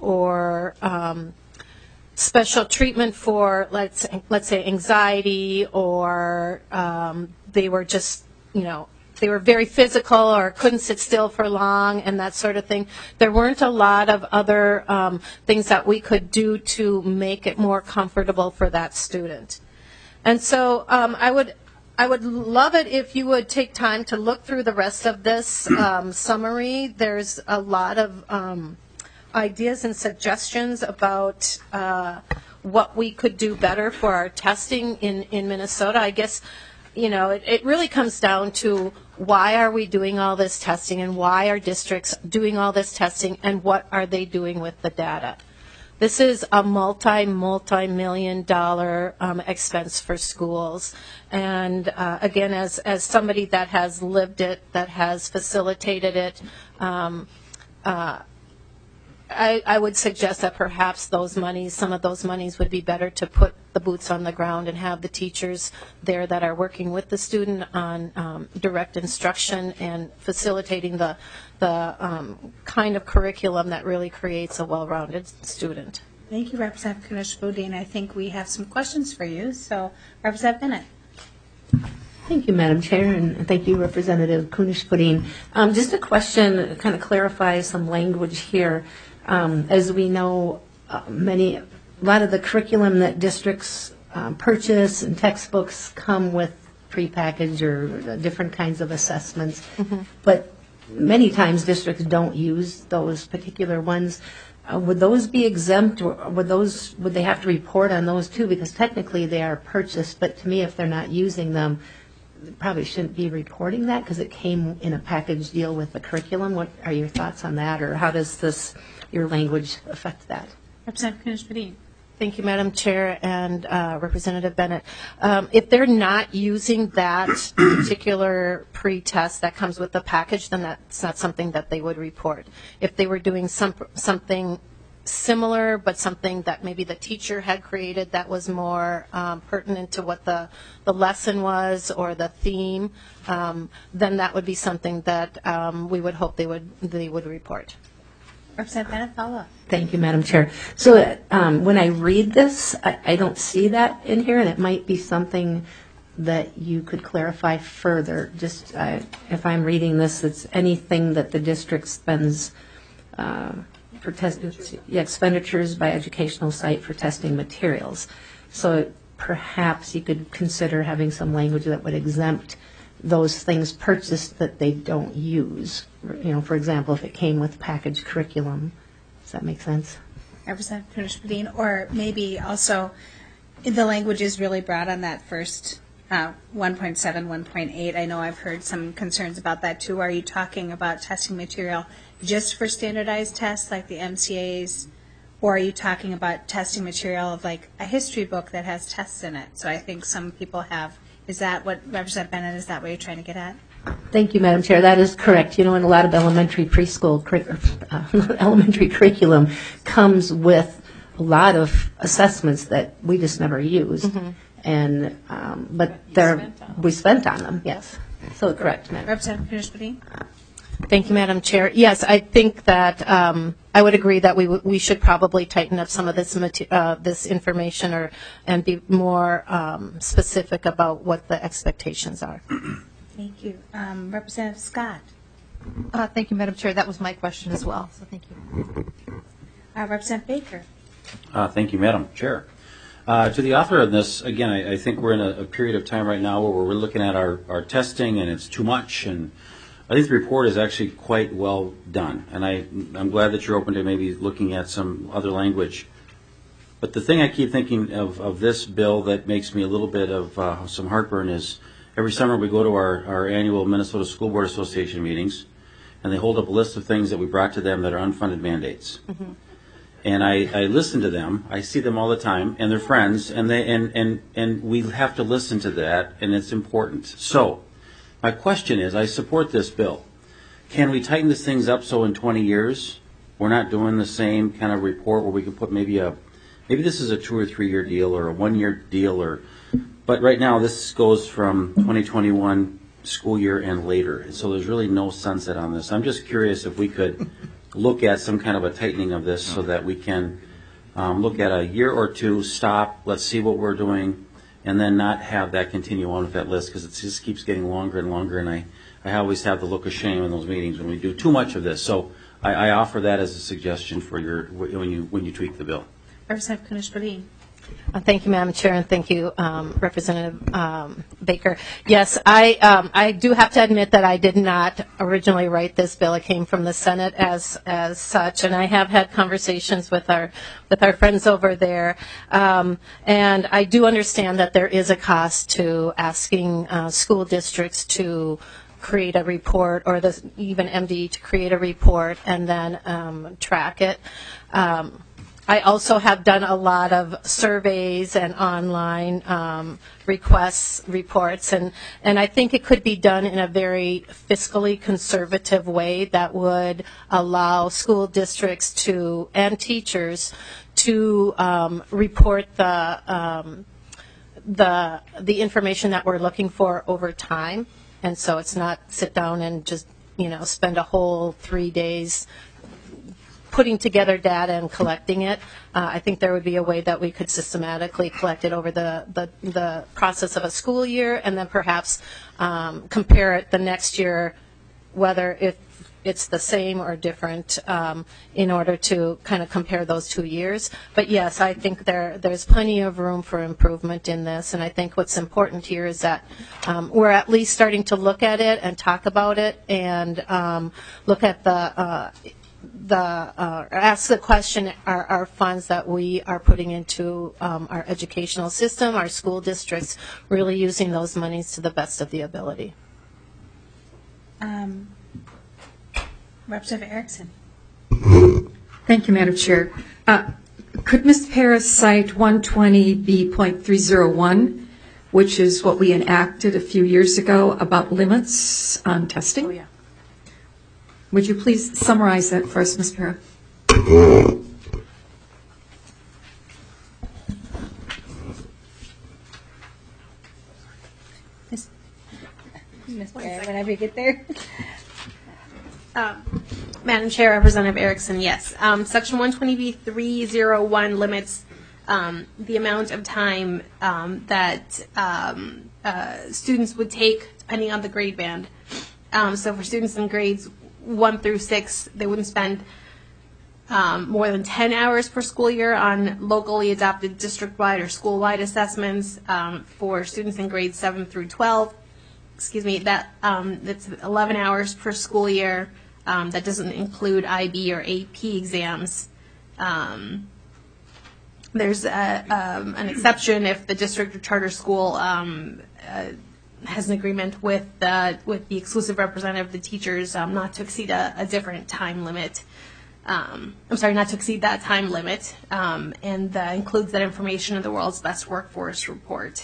special treatment for let's say anxiety, or they were just they were very physical or couldn't sit still for long and that sort of thing, there weren't a lot of other things that we could do to make it more comfortable for that student. And so I would love it if you would take time to look through the rest of this summary. There's a lot of ideas and suggestions about what we could do better for our testing in Minnesota. I guess it really comes down to why are we doing all this testing and why are districts doing all this testing and what are they doing with the data. This is a multi-million dollar expense for schools. And again, as somebody that has lived it, that has facilitated it, I would suggest that perhaps some of those monies would be better to put the boots on the ground and have the teachers there that are working with the student on direct instruction and facilitating the kind of curriculum that really creates a well-rounded student. Thank you, Representative Kunesh-Podein. I think we have some questions for you. So, Representative Bennett. Thank you, Madam Chair, and thank you, Representative Kunesh-Podein. Just a question, kind of clarify some language here. As we know, a lot of the curriculum that districts purchase and textbooks come with prepackaged or different kinds of assessments, but many times districts don't use those particular ones. Would those be exempt, or would they have to report on those too? Because technically they are purchased, but to me, if they're not using them, they probably shouldn't be reporting that because it came in a package deal with the curriculum. What are your thoughts on that, or how does your language affect that? Representative Kunesh-Podein. Thank you, Madam Chair and Representative Bennett. If they're not using that particular pre-test that comes with the package, then that's not something that they would report. If they were doing something similar, but something that maybe the teacher had created that was more pertinent to what the lesson was or the theme, then that would be something that we would hope they would report. Representative Bennett, follow-up. Thank you, Madam Chair. So when I read this, I don't see that in here, and it might be something that you could clarify further. Just if I'm reading this, it's anything that the district spends for expenditures by educational site for testing materials. So perhaps you could consider having some language that would exempt those things purchased that they don't use. For example, if it came with packaged curriculum. Does that make sense? Representative Kunesh-Podein, or maybe also the language is really broad on that first 1.7, 1.8. I know I've heard some concerns about that too. Are you talking about testing material just for standardized tests like the MCAs, or are you talking about testing material of like a history book that has tests in it? So I think some people have. Is that what, Representative Bennett, is that what you're trying to get at? Thank you, Madam Chair. That is correct. You know, in a lot of elementary elementary curriculum comes with a lot of assessments that we just never use. Mm-hmm. And but we spent on them, yes. So correct, Madam. Representative Kunesh-Podein. Thank you, Madam Chair. Yes, I think that I would agree that we should probably tighten up some of this this information and be more specific about what the expectations are. Thank you. Representative Scott. Thank you, Madam Chair. That was my question as well, so thank you. Representative Baker. Thank you, Madam Chair. To the author of this, again, I think we're in a period of time right now where we're looking at our testing and it's too much, and I think the report is actually quite well done, and I'm glad that you're open to maybe looking at some other language. But the thing I keep thinking of this bill that makes me a little bit of some heartburn is every summer we go to our annual Minnesota School Board Association meetings, and they hold up a list of things that we brought to them that are unfunded mandates. Mm-hmm. And I listen to them. I see them all the time, and they're friends, and we have to listen to that, and it's important. So my question is, I support this bill. Can we tighten these things up so in 20 years we're not doing the same kind of report where we can put maybe this is a 2 or 3 year deal or a 1 year deal, but right now this goes from 2021 school year and later, so there's really no sunset on this. I'm just curious if we could look at some kind of a tightening of this so that we can look at a year or two, stop, let's see what we're doing, and then not have that continue on with that list, because it just keeps getting longer and longer, and I always have the look of shame in those meetings when we do too much of this. So I offer that as a suggestion for when you tweak the bill. Representative Kunesh-Podein. Thank you, Madam Chair, and thank you, Representative Baker. Yes, I do have to admit that I did not originally write this bill. It came from the Senate as such, and I have had conversations with our friends over there. And I do understand that there is a cost to asking school districts to create a report, or even MD to create a report and then track it. I also have done a lot of surveys and online reports, and I think it could be done in a very fiscally conservative way that would allow school districts and teachers to report the information that we're looking for over time, and so it's not sit down and just spend a whole 3 days putting together data and collecting it. I think there would be a way that we could systematically collect it over the process of a school year, and then perhaps compare it the next year, whether if it's the same or different, in order to kind of compare those 2 years. But yes, I think there's plenty of room for improvement in this, and I think what's important here is that we're at least starting to look at it and talk about it, and look at ask the question, are funds that we are putting into our educational system, our school districts, really using those monies to the best of the ability? Representative Erickson. Thank you, Madam Chair. Could Ms. Paris cite 120B.301, which is what we enacted a few years ago about limits on testing? Oh, yeah. Would you please summarize that for us, Ms. Para? Ms. Para, whenever you get there. Madam Chair, Representative Erickson, yes. Section 120B.301 limits the amount of time that students would take depending on the grade band. So for students in grades 1 through 6, they wouldn't spend more than 10 hours per school year on locally adopted district-wide or school-wide assessments. For students in grades 7 through 12, that's 11 hours per school year. That doesn't include IB or AP exams. there's an exception if the district or charter school has an agreement with the exclusive representative of the teachers not to exceed a different time limit. Not to exceed that time limit, and that includes that information in the World's Best Workforce Report.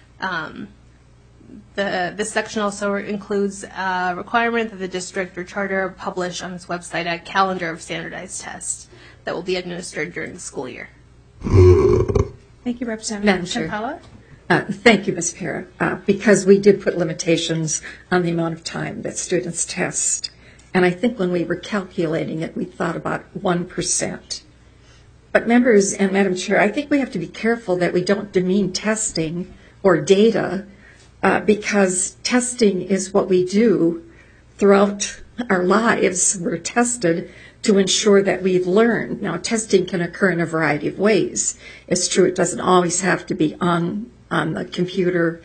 This section also includes a requirement that the district or charter publish on its website a calendar of standardized tests that will be administered during the school year. Thank you, Representative Madam Chair. Champala. Thank you, Ms. Para, because we did put limitations on the amount of time that students test. And I think when we were calculating it, we thought about 1%. But members and Madam Chair, I think we have to be careful that we don't demean testing or data because testing is what we do throughout our lives. We're tested to ensure that we've learned. Now, testing can occur in a variety of ways. It's true, it doesn't always have to be on the computer,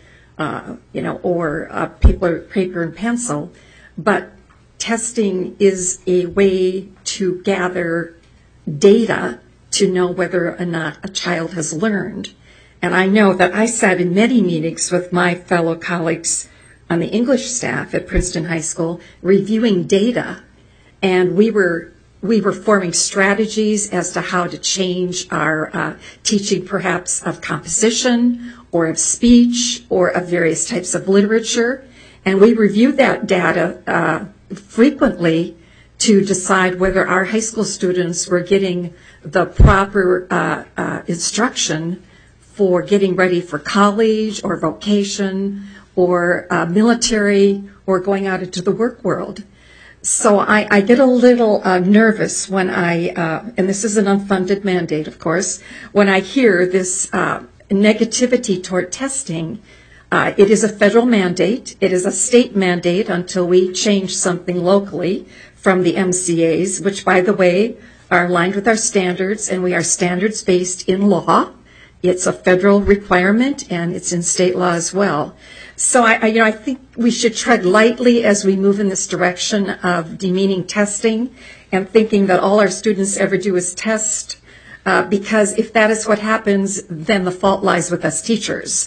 or paper and pencil, but testing is a way to gather data to know whether or not a child has learned. And I know that I sat in many meetings with my fellow colleagues on the English staff at Princeton High School reviewing data, and we were forming strategies as to how to change our teaching, perhaps of composition or of speech or of various types of literature. And we reviewed that data frequently to decide whether our high school students were getting the proper instruction for getting ready for college or vocation or military or going out into the work world. So I get a little nervous when and this is an unfunded mandate, of course, when I hear this negativity toward testing. It is a federal mandate. It is a state mandate until we change something locally from the MCAs, which, by the way, are aligned with our standards, and we are standards-based in law. It's a federal requirement, and it's in state law as well. So I think we should tread lightly as we move in this direction of demeaning testing and thinking that all our students ever do is test, because if that is what happens, then the fault lies with us teachers,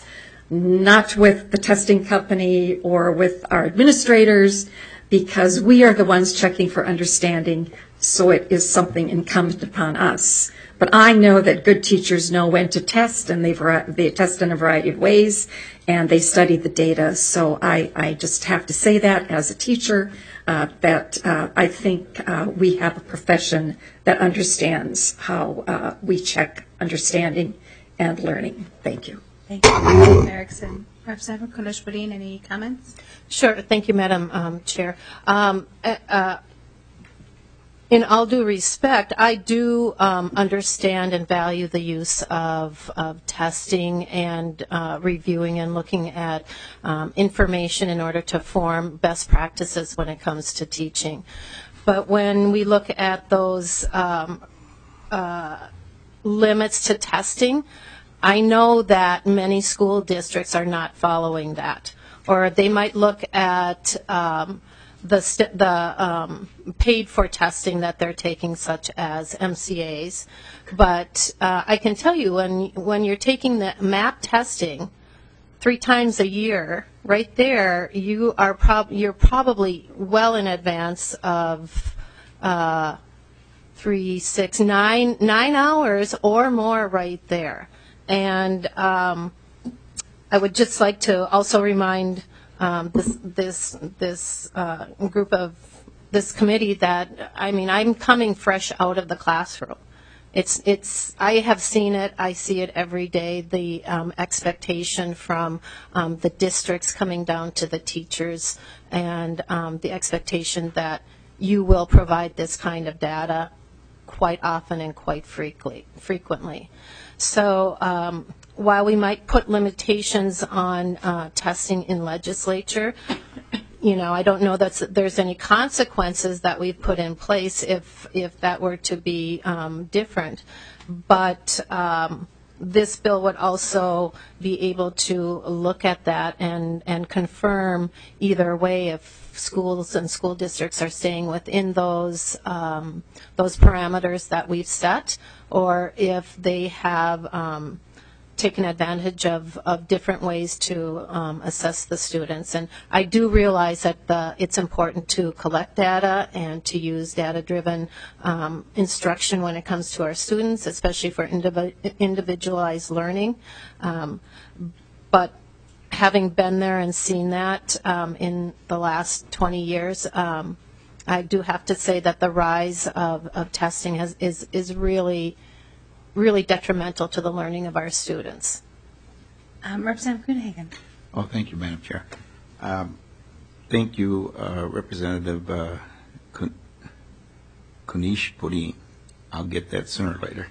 not with the testing company or with our administrators, because we are the ones checking for understanding, so it is something incumbent upon us. But I know that good teachers know when to test, and they test in a variety of ways, and they study the data. So I just have to say that as a teacher, that I think we have a profession that understands how we check understanding and learning. Thank you. Thank you, Representative Erickson. Representative Kunesh-Podein, any comments? Sure. Thank you, Madam Chair. In all due respect, I do understand and value the use of testing and reviewing and looking at information in order to form best practices when it comes to teaching. But when we look at those limits to testing, I know that many school districts are not following that, or they might look at the paid for testing that they're taking, such as MCAs. But I can tell you, when you're taking the MAP testing 3 times a year, right there, you're probably well in advance of 3, 6, 9 hours or more right there. And I would just like to also remind this group of this committee that, I'm coming fresh out of the classroom. I have seen it. I see it every day. The expectation from the districts coming down to the teachers, and the expectation that you will provide this kind of data quite often and quite frequently. So while we might put limitations on testing in legislature, I don't know that there's any consequences that we've put in place if that were to be different. But this bill would also be able to look at that and confirm either way if schools and school districts are staying within those parameters that we've set, or if they have taken advantage of different ways to assess the students. And I do realize that it's important to collect data and to use data-driven instruction when it comes to our students, especially for individualized learning. But having been there and seen that in the last 20 years, I do have to say that the rise of testing is really detrimental to the learning of our students. Representative Gruenhagen. Oh, thank you, Madam Chair. Thank you, Representative Kunesh-Podein. I'll get that sooner or later.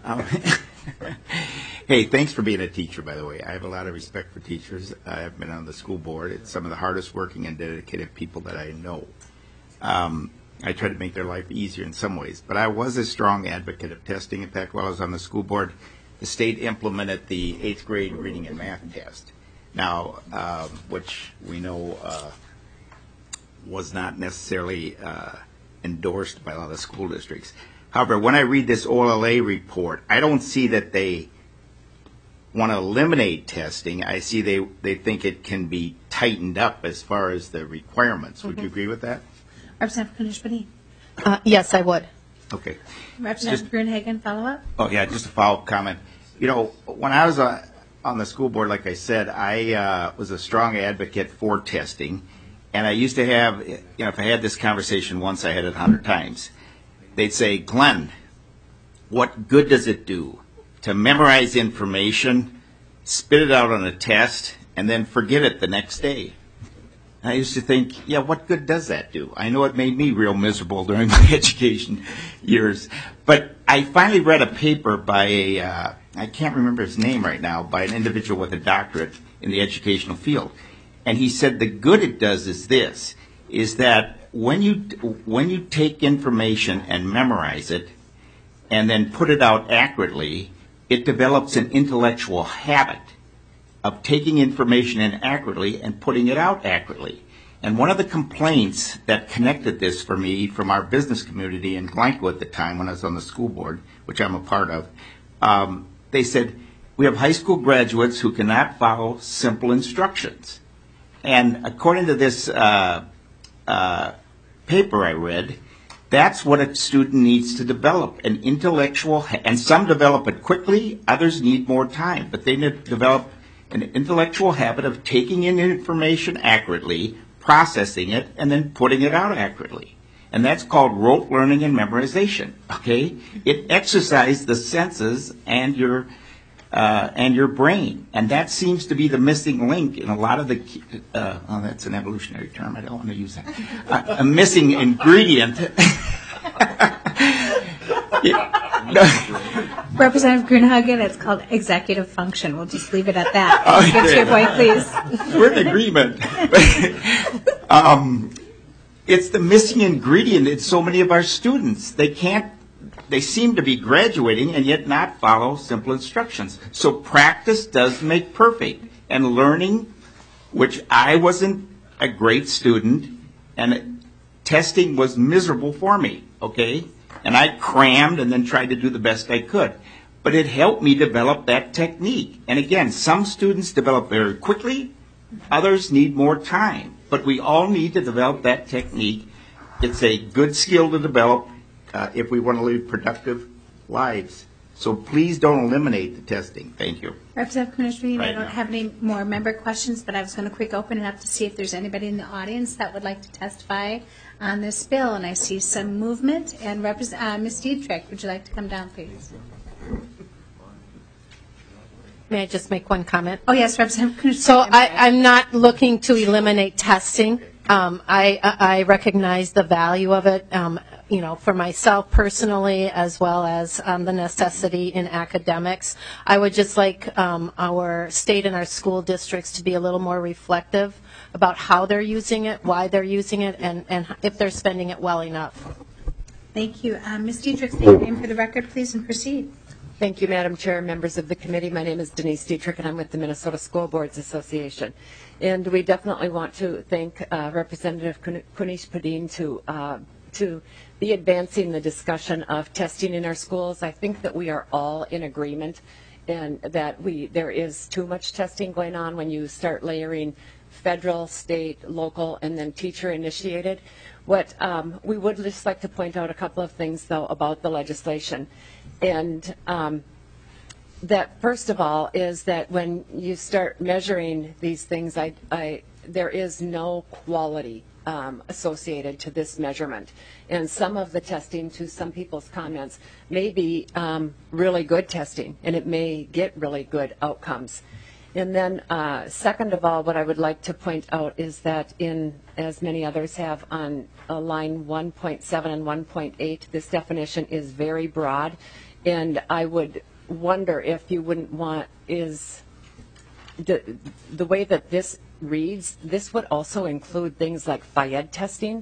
Hey, thanks for being a teacher, by the way. I have a lot of respect for teachers. I've been on the school board. It's some of the hardest working and dedicated people that I know. I try to make their life easier in some ways. But I was a strong advocate of testing. In fact, while I was on the school board, the state implemented the 8th grade reading and math test. Now, which we know was not necessarily endorsed by a lot of school districts. However, when I read this OLA report, I don't see that they want to eliminate testing. I see they think it can be tightened up as far as the requirements. Would you agree with that? Representative Kunesh-Podein. Yes, I would. Okay. Representative Gruenhagen, follow up? Oh, yeah, just a follow-up comment. You know, when I was on the school board, like I said, I was a strong advocate for testing. And I used to have, you know, if I had this conversation once, I had it 100 times. They'd say, Glenn, what good does it do to memorize information, spit it out on a test, and then forget it the next day? I used to think, yeah, what good does that do? I know it made me real miserable during my education years. But I finally read a paper by I can't remember his name right now, by an individual with a doctorate in the educational field. And he said the good it does is this, is that when you take information and memorize it and then put it out accurately, it develops an intellectual habit of taking information in accurately and putting it out accurately. And one of the complaints that connected this for me from our business community in Glencoe at the time when I was on the school board, which I'm a part of, they said, we have high school graduates who cannot follow simple instructions. And according to this paper I read, that's what a student needs to develop, an intellectual, and some develop it quickly, others need more time, but they need to develop an intellectual habit of taking in information accurately, processing it, and then putting it out accurately. And that's called rote learning and memorization, okay? It exercises the senses and your brain. And that seems to be the missing link in a lot of the, oh, that's an evolutionary term, I don't want to use that. A missing ingredient. Representative Gruenhagen, it's called executive function. We'll just leave it at that. Okay. Get to your point, please. We're in agreement. It's the missing ingredient in so many of our students. They seem to be graduating and yet not follow simple instructions. So practice does make perfect. And learning, which I wasn't a great student, and testing was miserable for me, okay? And I crammed and then tried to do the best I could. But it helped me develop that technique. And again, some students develop very quickly, others need more time. But we all need to develop that technique. It's a good skill to develop if we want to live productive lives. So please don't eliminate the testing. Thank you. Representative Kunesh-Podein, I don't have any more member questions, but I was going to quick open it up to see if there's anybody in the audience that would like to testify on this bill. And I see some movement. And Ms. Dietrich, would you like to come down, please? May I just make one comment? Oh, yes, Representative Kunesh-Podein. So I'm not looking to eliminate testing. I recognize the value of it, you know, for myself personally, as well as the necessity in academics. I would just like our state and our school districts to be a little more reflective about how they're using it, why they're using it, and if they're spending it well enough. Thank you. Ms. Dietrich, state your name for the record, please, and proceed. Thank you, Madam Chair, members of the committee. My name is Denise Dietrich, and I'm with the Minnesota School Boards Association. And we definitely want to thank Representative Kunesh-Podein to be advancing the discussion of testing in our schools. I think that we are all in agreement and that there is too much testing going on when you start layering federal, state, local, and then teacher-initiated. What we would just like to point out a couple of things, though, about the legislation. And that, first of all, is that when you start measuring these things, there is no quality associated to this measurement. And some of the testing, to some people's comments, may be really good testing, and it may get really good outcomes. And then second of all, what I would like to point out is that as many others have on line 1.7 and 1.8, this definition is very broad. And I would wonder if you wouldn't want the way that this reads, this would also include things like FIED testing,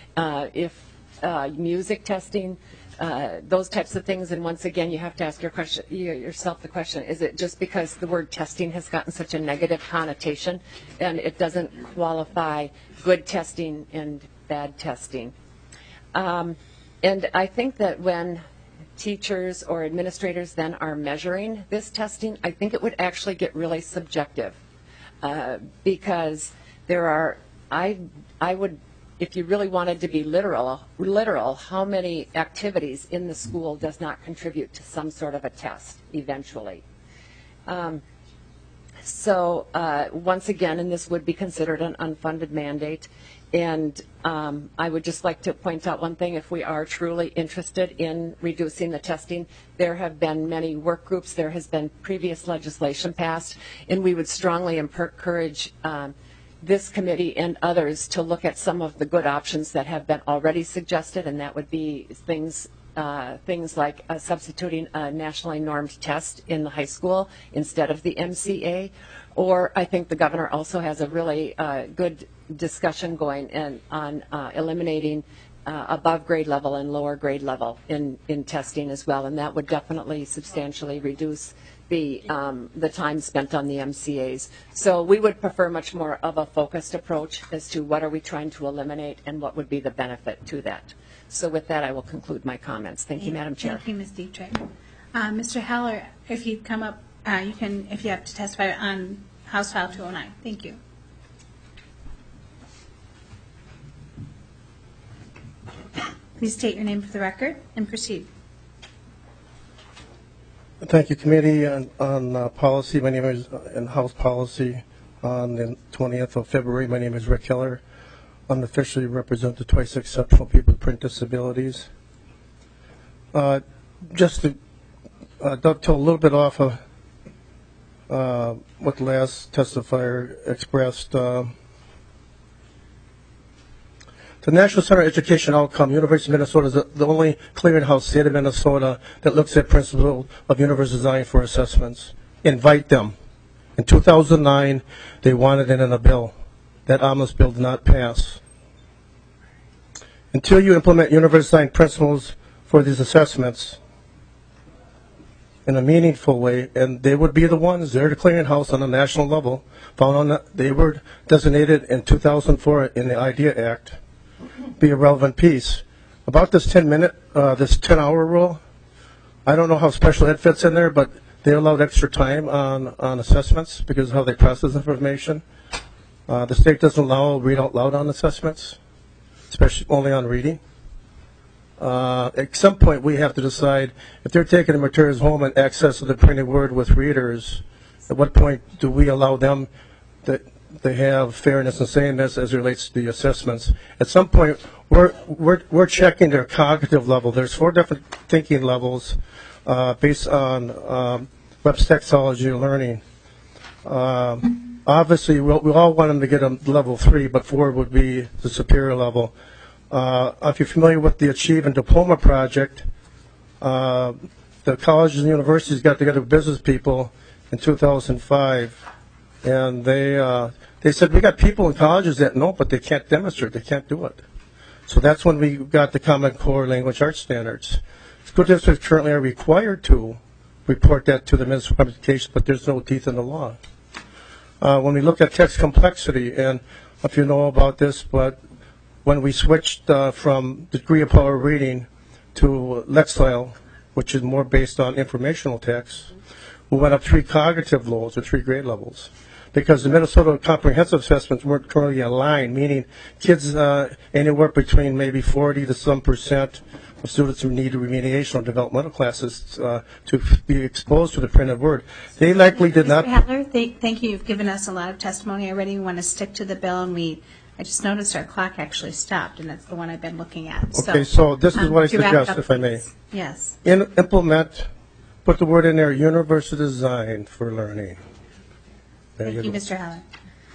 music testing, those types of things. And once again, you have to ask yourself the question, is it just because the word testing has gotten such a negative connotation and it doesn't qualify good testing and bad testing? And I think that when teachers or administrators then are measuring this testing, I think it would actually get really subjective because I would, if you really wanted to be literal, how many activities in the school does not contribute to some sort of a test eventually? So once again, and this would be considered an unfunded mandate, and I would just like to point out one thing. If we are truly interested in reducing the testing, there have been many work groups, there has been previous legislation passed, and we would strongly encourage this committee and others to look at some of the good options that have been already suggested, and that would be things like substituting a nationally normed test in the high school instead of the MCA. Or I think the governor also has a really good discussion going on eliminating above grade level and lower grade level in testing as well, and that would definitely substantially reduce the time spent on the MCAs. So we would prefer much more of a focused approach as to what are we trying to eliminate and what would be the benefit to that. So with that, I will conclude my comments. Thank you, Madam Chair. Thank you, Ms. Dietrich. Mr. Heller, if you come up, you can, if you have to testify on House File 209. Thank you. Please state your name for the record and proceed. Thank you, Committee on Policy. My name is in House Policy on the 20th of February. My name is Rick Heller. Unofficially represent the twice exceptional people with print disabilities. Just to dovetail a little bit off of what the last testifier expressed, the National Center for Education Outcome, University of Minnesota, is the only clearinghouse state of Minnesota that looks at principles of universal design for assessments. Invite them. In 2009, they wanted it in a bill. That omnibus bill did not pass. Until you implement universal design principles for these assessments in a meaningful way, and they would be the ones, they're the clearinghouse on a national level, they were designated in 2004 in the IDEA Act, be a relevant piece. About this 10-hour rule, I don't know how special ed fits in there, but they allowed extra time on assessments because of how they process information. The state doesn't allow read out loud on assessments, especially only on reading. At some point, we have to decide if they're taking the materials home and access to the printed word with readers, at what point do we allow them that they have fairness and sameness as it relates to the assessments? At some point, we're checking their cognitive level. There's 4 different thinking levels based on web technology learning. Obviously, we all want them to get a level 3, but 4 would be the superior level. If you're familiar with the Achieve and Diploma Project, the colleges and universities got together with business people in 2005, and they said, we got people in colleges that know, but they can't demonstrate, they can't do it. So that's when we got the Common Core Language Arts Standards. School districts currently are required to report that to the Ministry of Education, but there's no teeth in the law. When we look at text complexity, and if you know about this, but when we switched from degree of power reading to Lexile, which is more based on informational text, we went up 3 cognitive loads or 3 grade levels. Because the Minnesota comprehensive assessments weren't currently aligned, meaning kids anywhere between maybe 40 to some percent of students who need remediation or developmental classes to be exposed to the printed word. They likely did not. Mr. Hattler, thank you. You've given us a lot of testimony already. We want to stick to the bill, and I just noticed our clock actually stopped, and that's the one I've been looking at. Okay, so this is what I to wrap it suggest, up, if I may. please. Yes. Implement, put the word in there, universal design for learning. There Thank you, go. Mr. Haller.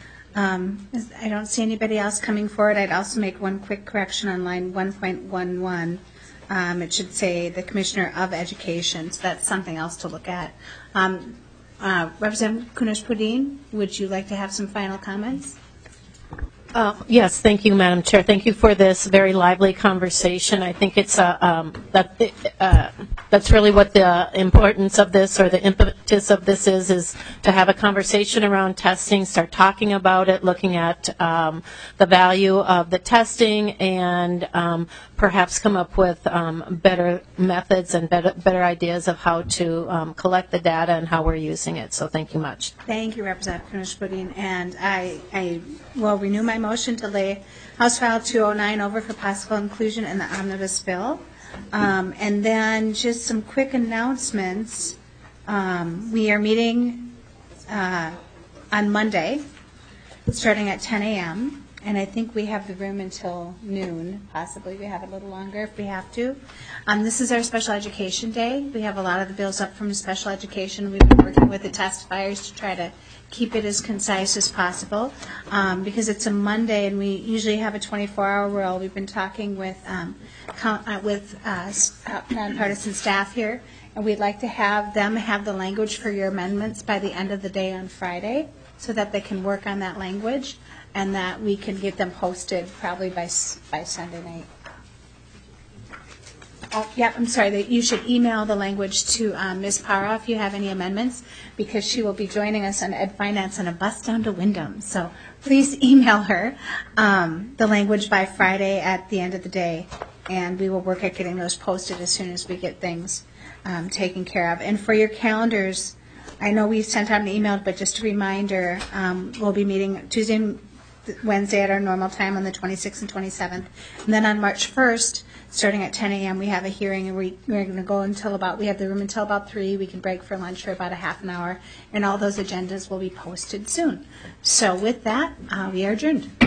I don't see anybody else coming forward. I'd also make one quick correction on line 1.11. It should say the Commissioner of Education, so that's something else to look at. Representative Kunesh-Podein, would you like to have some final comments? Yes, thank you, Madam Chair. Thank you for this very lively conversation. I think it's that's really what the importance of this, or the impetus of this is to have a conversation around testing, start talking about it, looking at the value of the testing, and perhaps come up with better methods and better ideas of how to collect the data and how we're using it. So thank you much. Thank you, Representative Kunesh-Podein. And I will renew my motion to lay House File 209 over for possible inclusion in the omnibus bill. And then just some quick announcements. We are meeting on Monday, starting at 10 a.m., and I think we have the room until noon. Possibly we have it a little longer if we have to. This is our special education day. We have a lot of the bills up from special education. We've been working with the testifiers to try to keep it as concise as possible. Because it's a Monday and we usually have a 24-hour rule, we've been talking with nonpartisan staff here, and we'd like to have them have the language for your amendments by the end of the day on Friday so that they can work on that language and that we can get them posted probably by Sunday night. I'm sorry, that you should email the language to Ms. Parra if you have any amendments, because she will be joining us on Ed Finance on a bus down to Wyndham. So please email her the language by Friday at the end of the day, and we will work at getting those posted as soon as we get things taken care of. And for your calendars, I know we sent out an email, but just a reminder, we'll be meeting Tuesday and Wednesday at our normal time on the 26th and 27th. And then on March 1st, starting at 10 a.m., we have a hearing, and we're going to go we have the room until about 3. We can break for lunch for about a half an hour, and all those agendas will be posted soon. So with that, we are adjourned.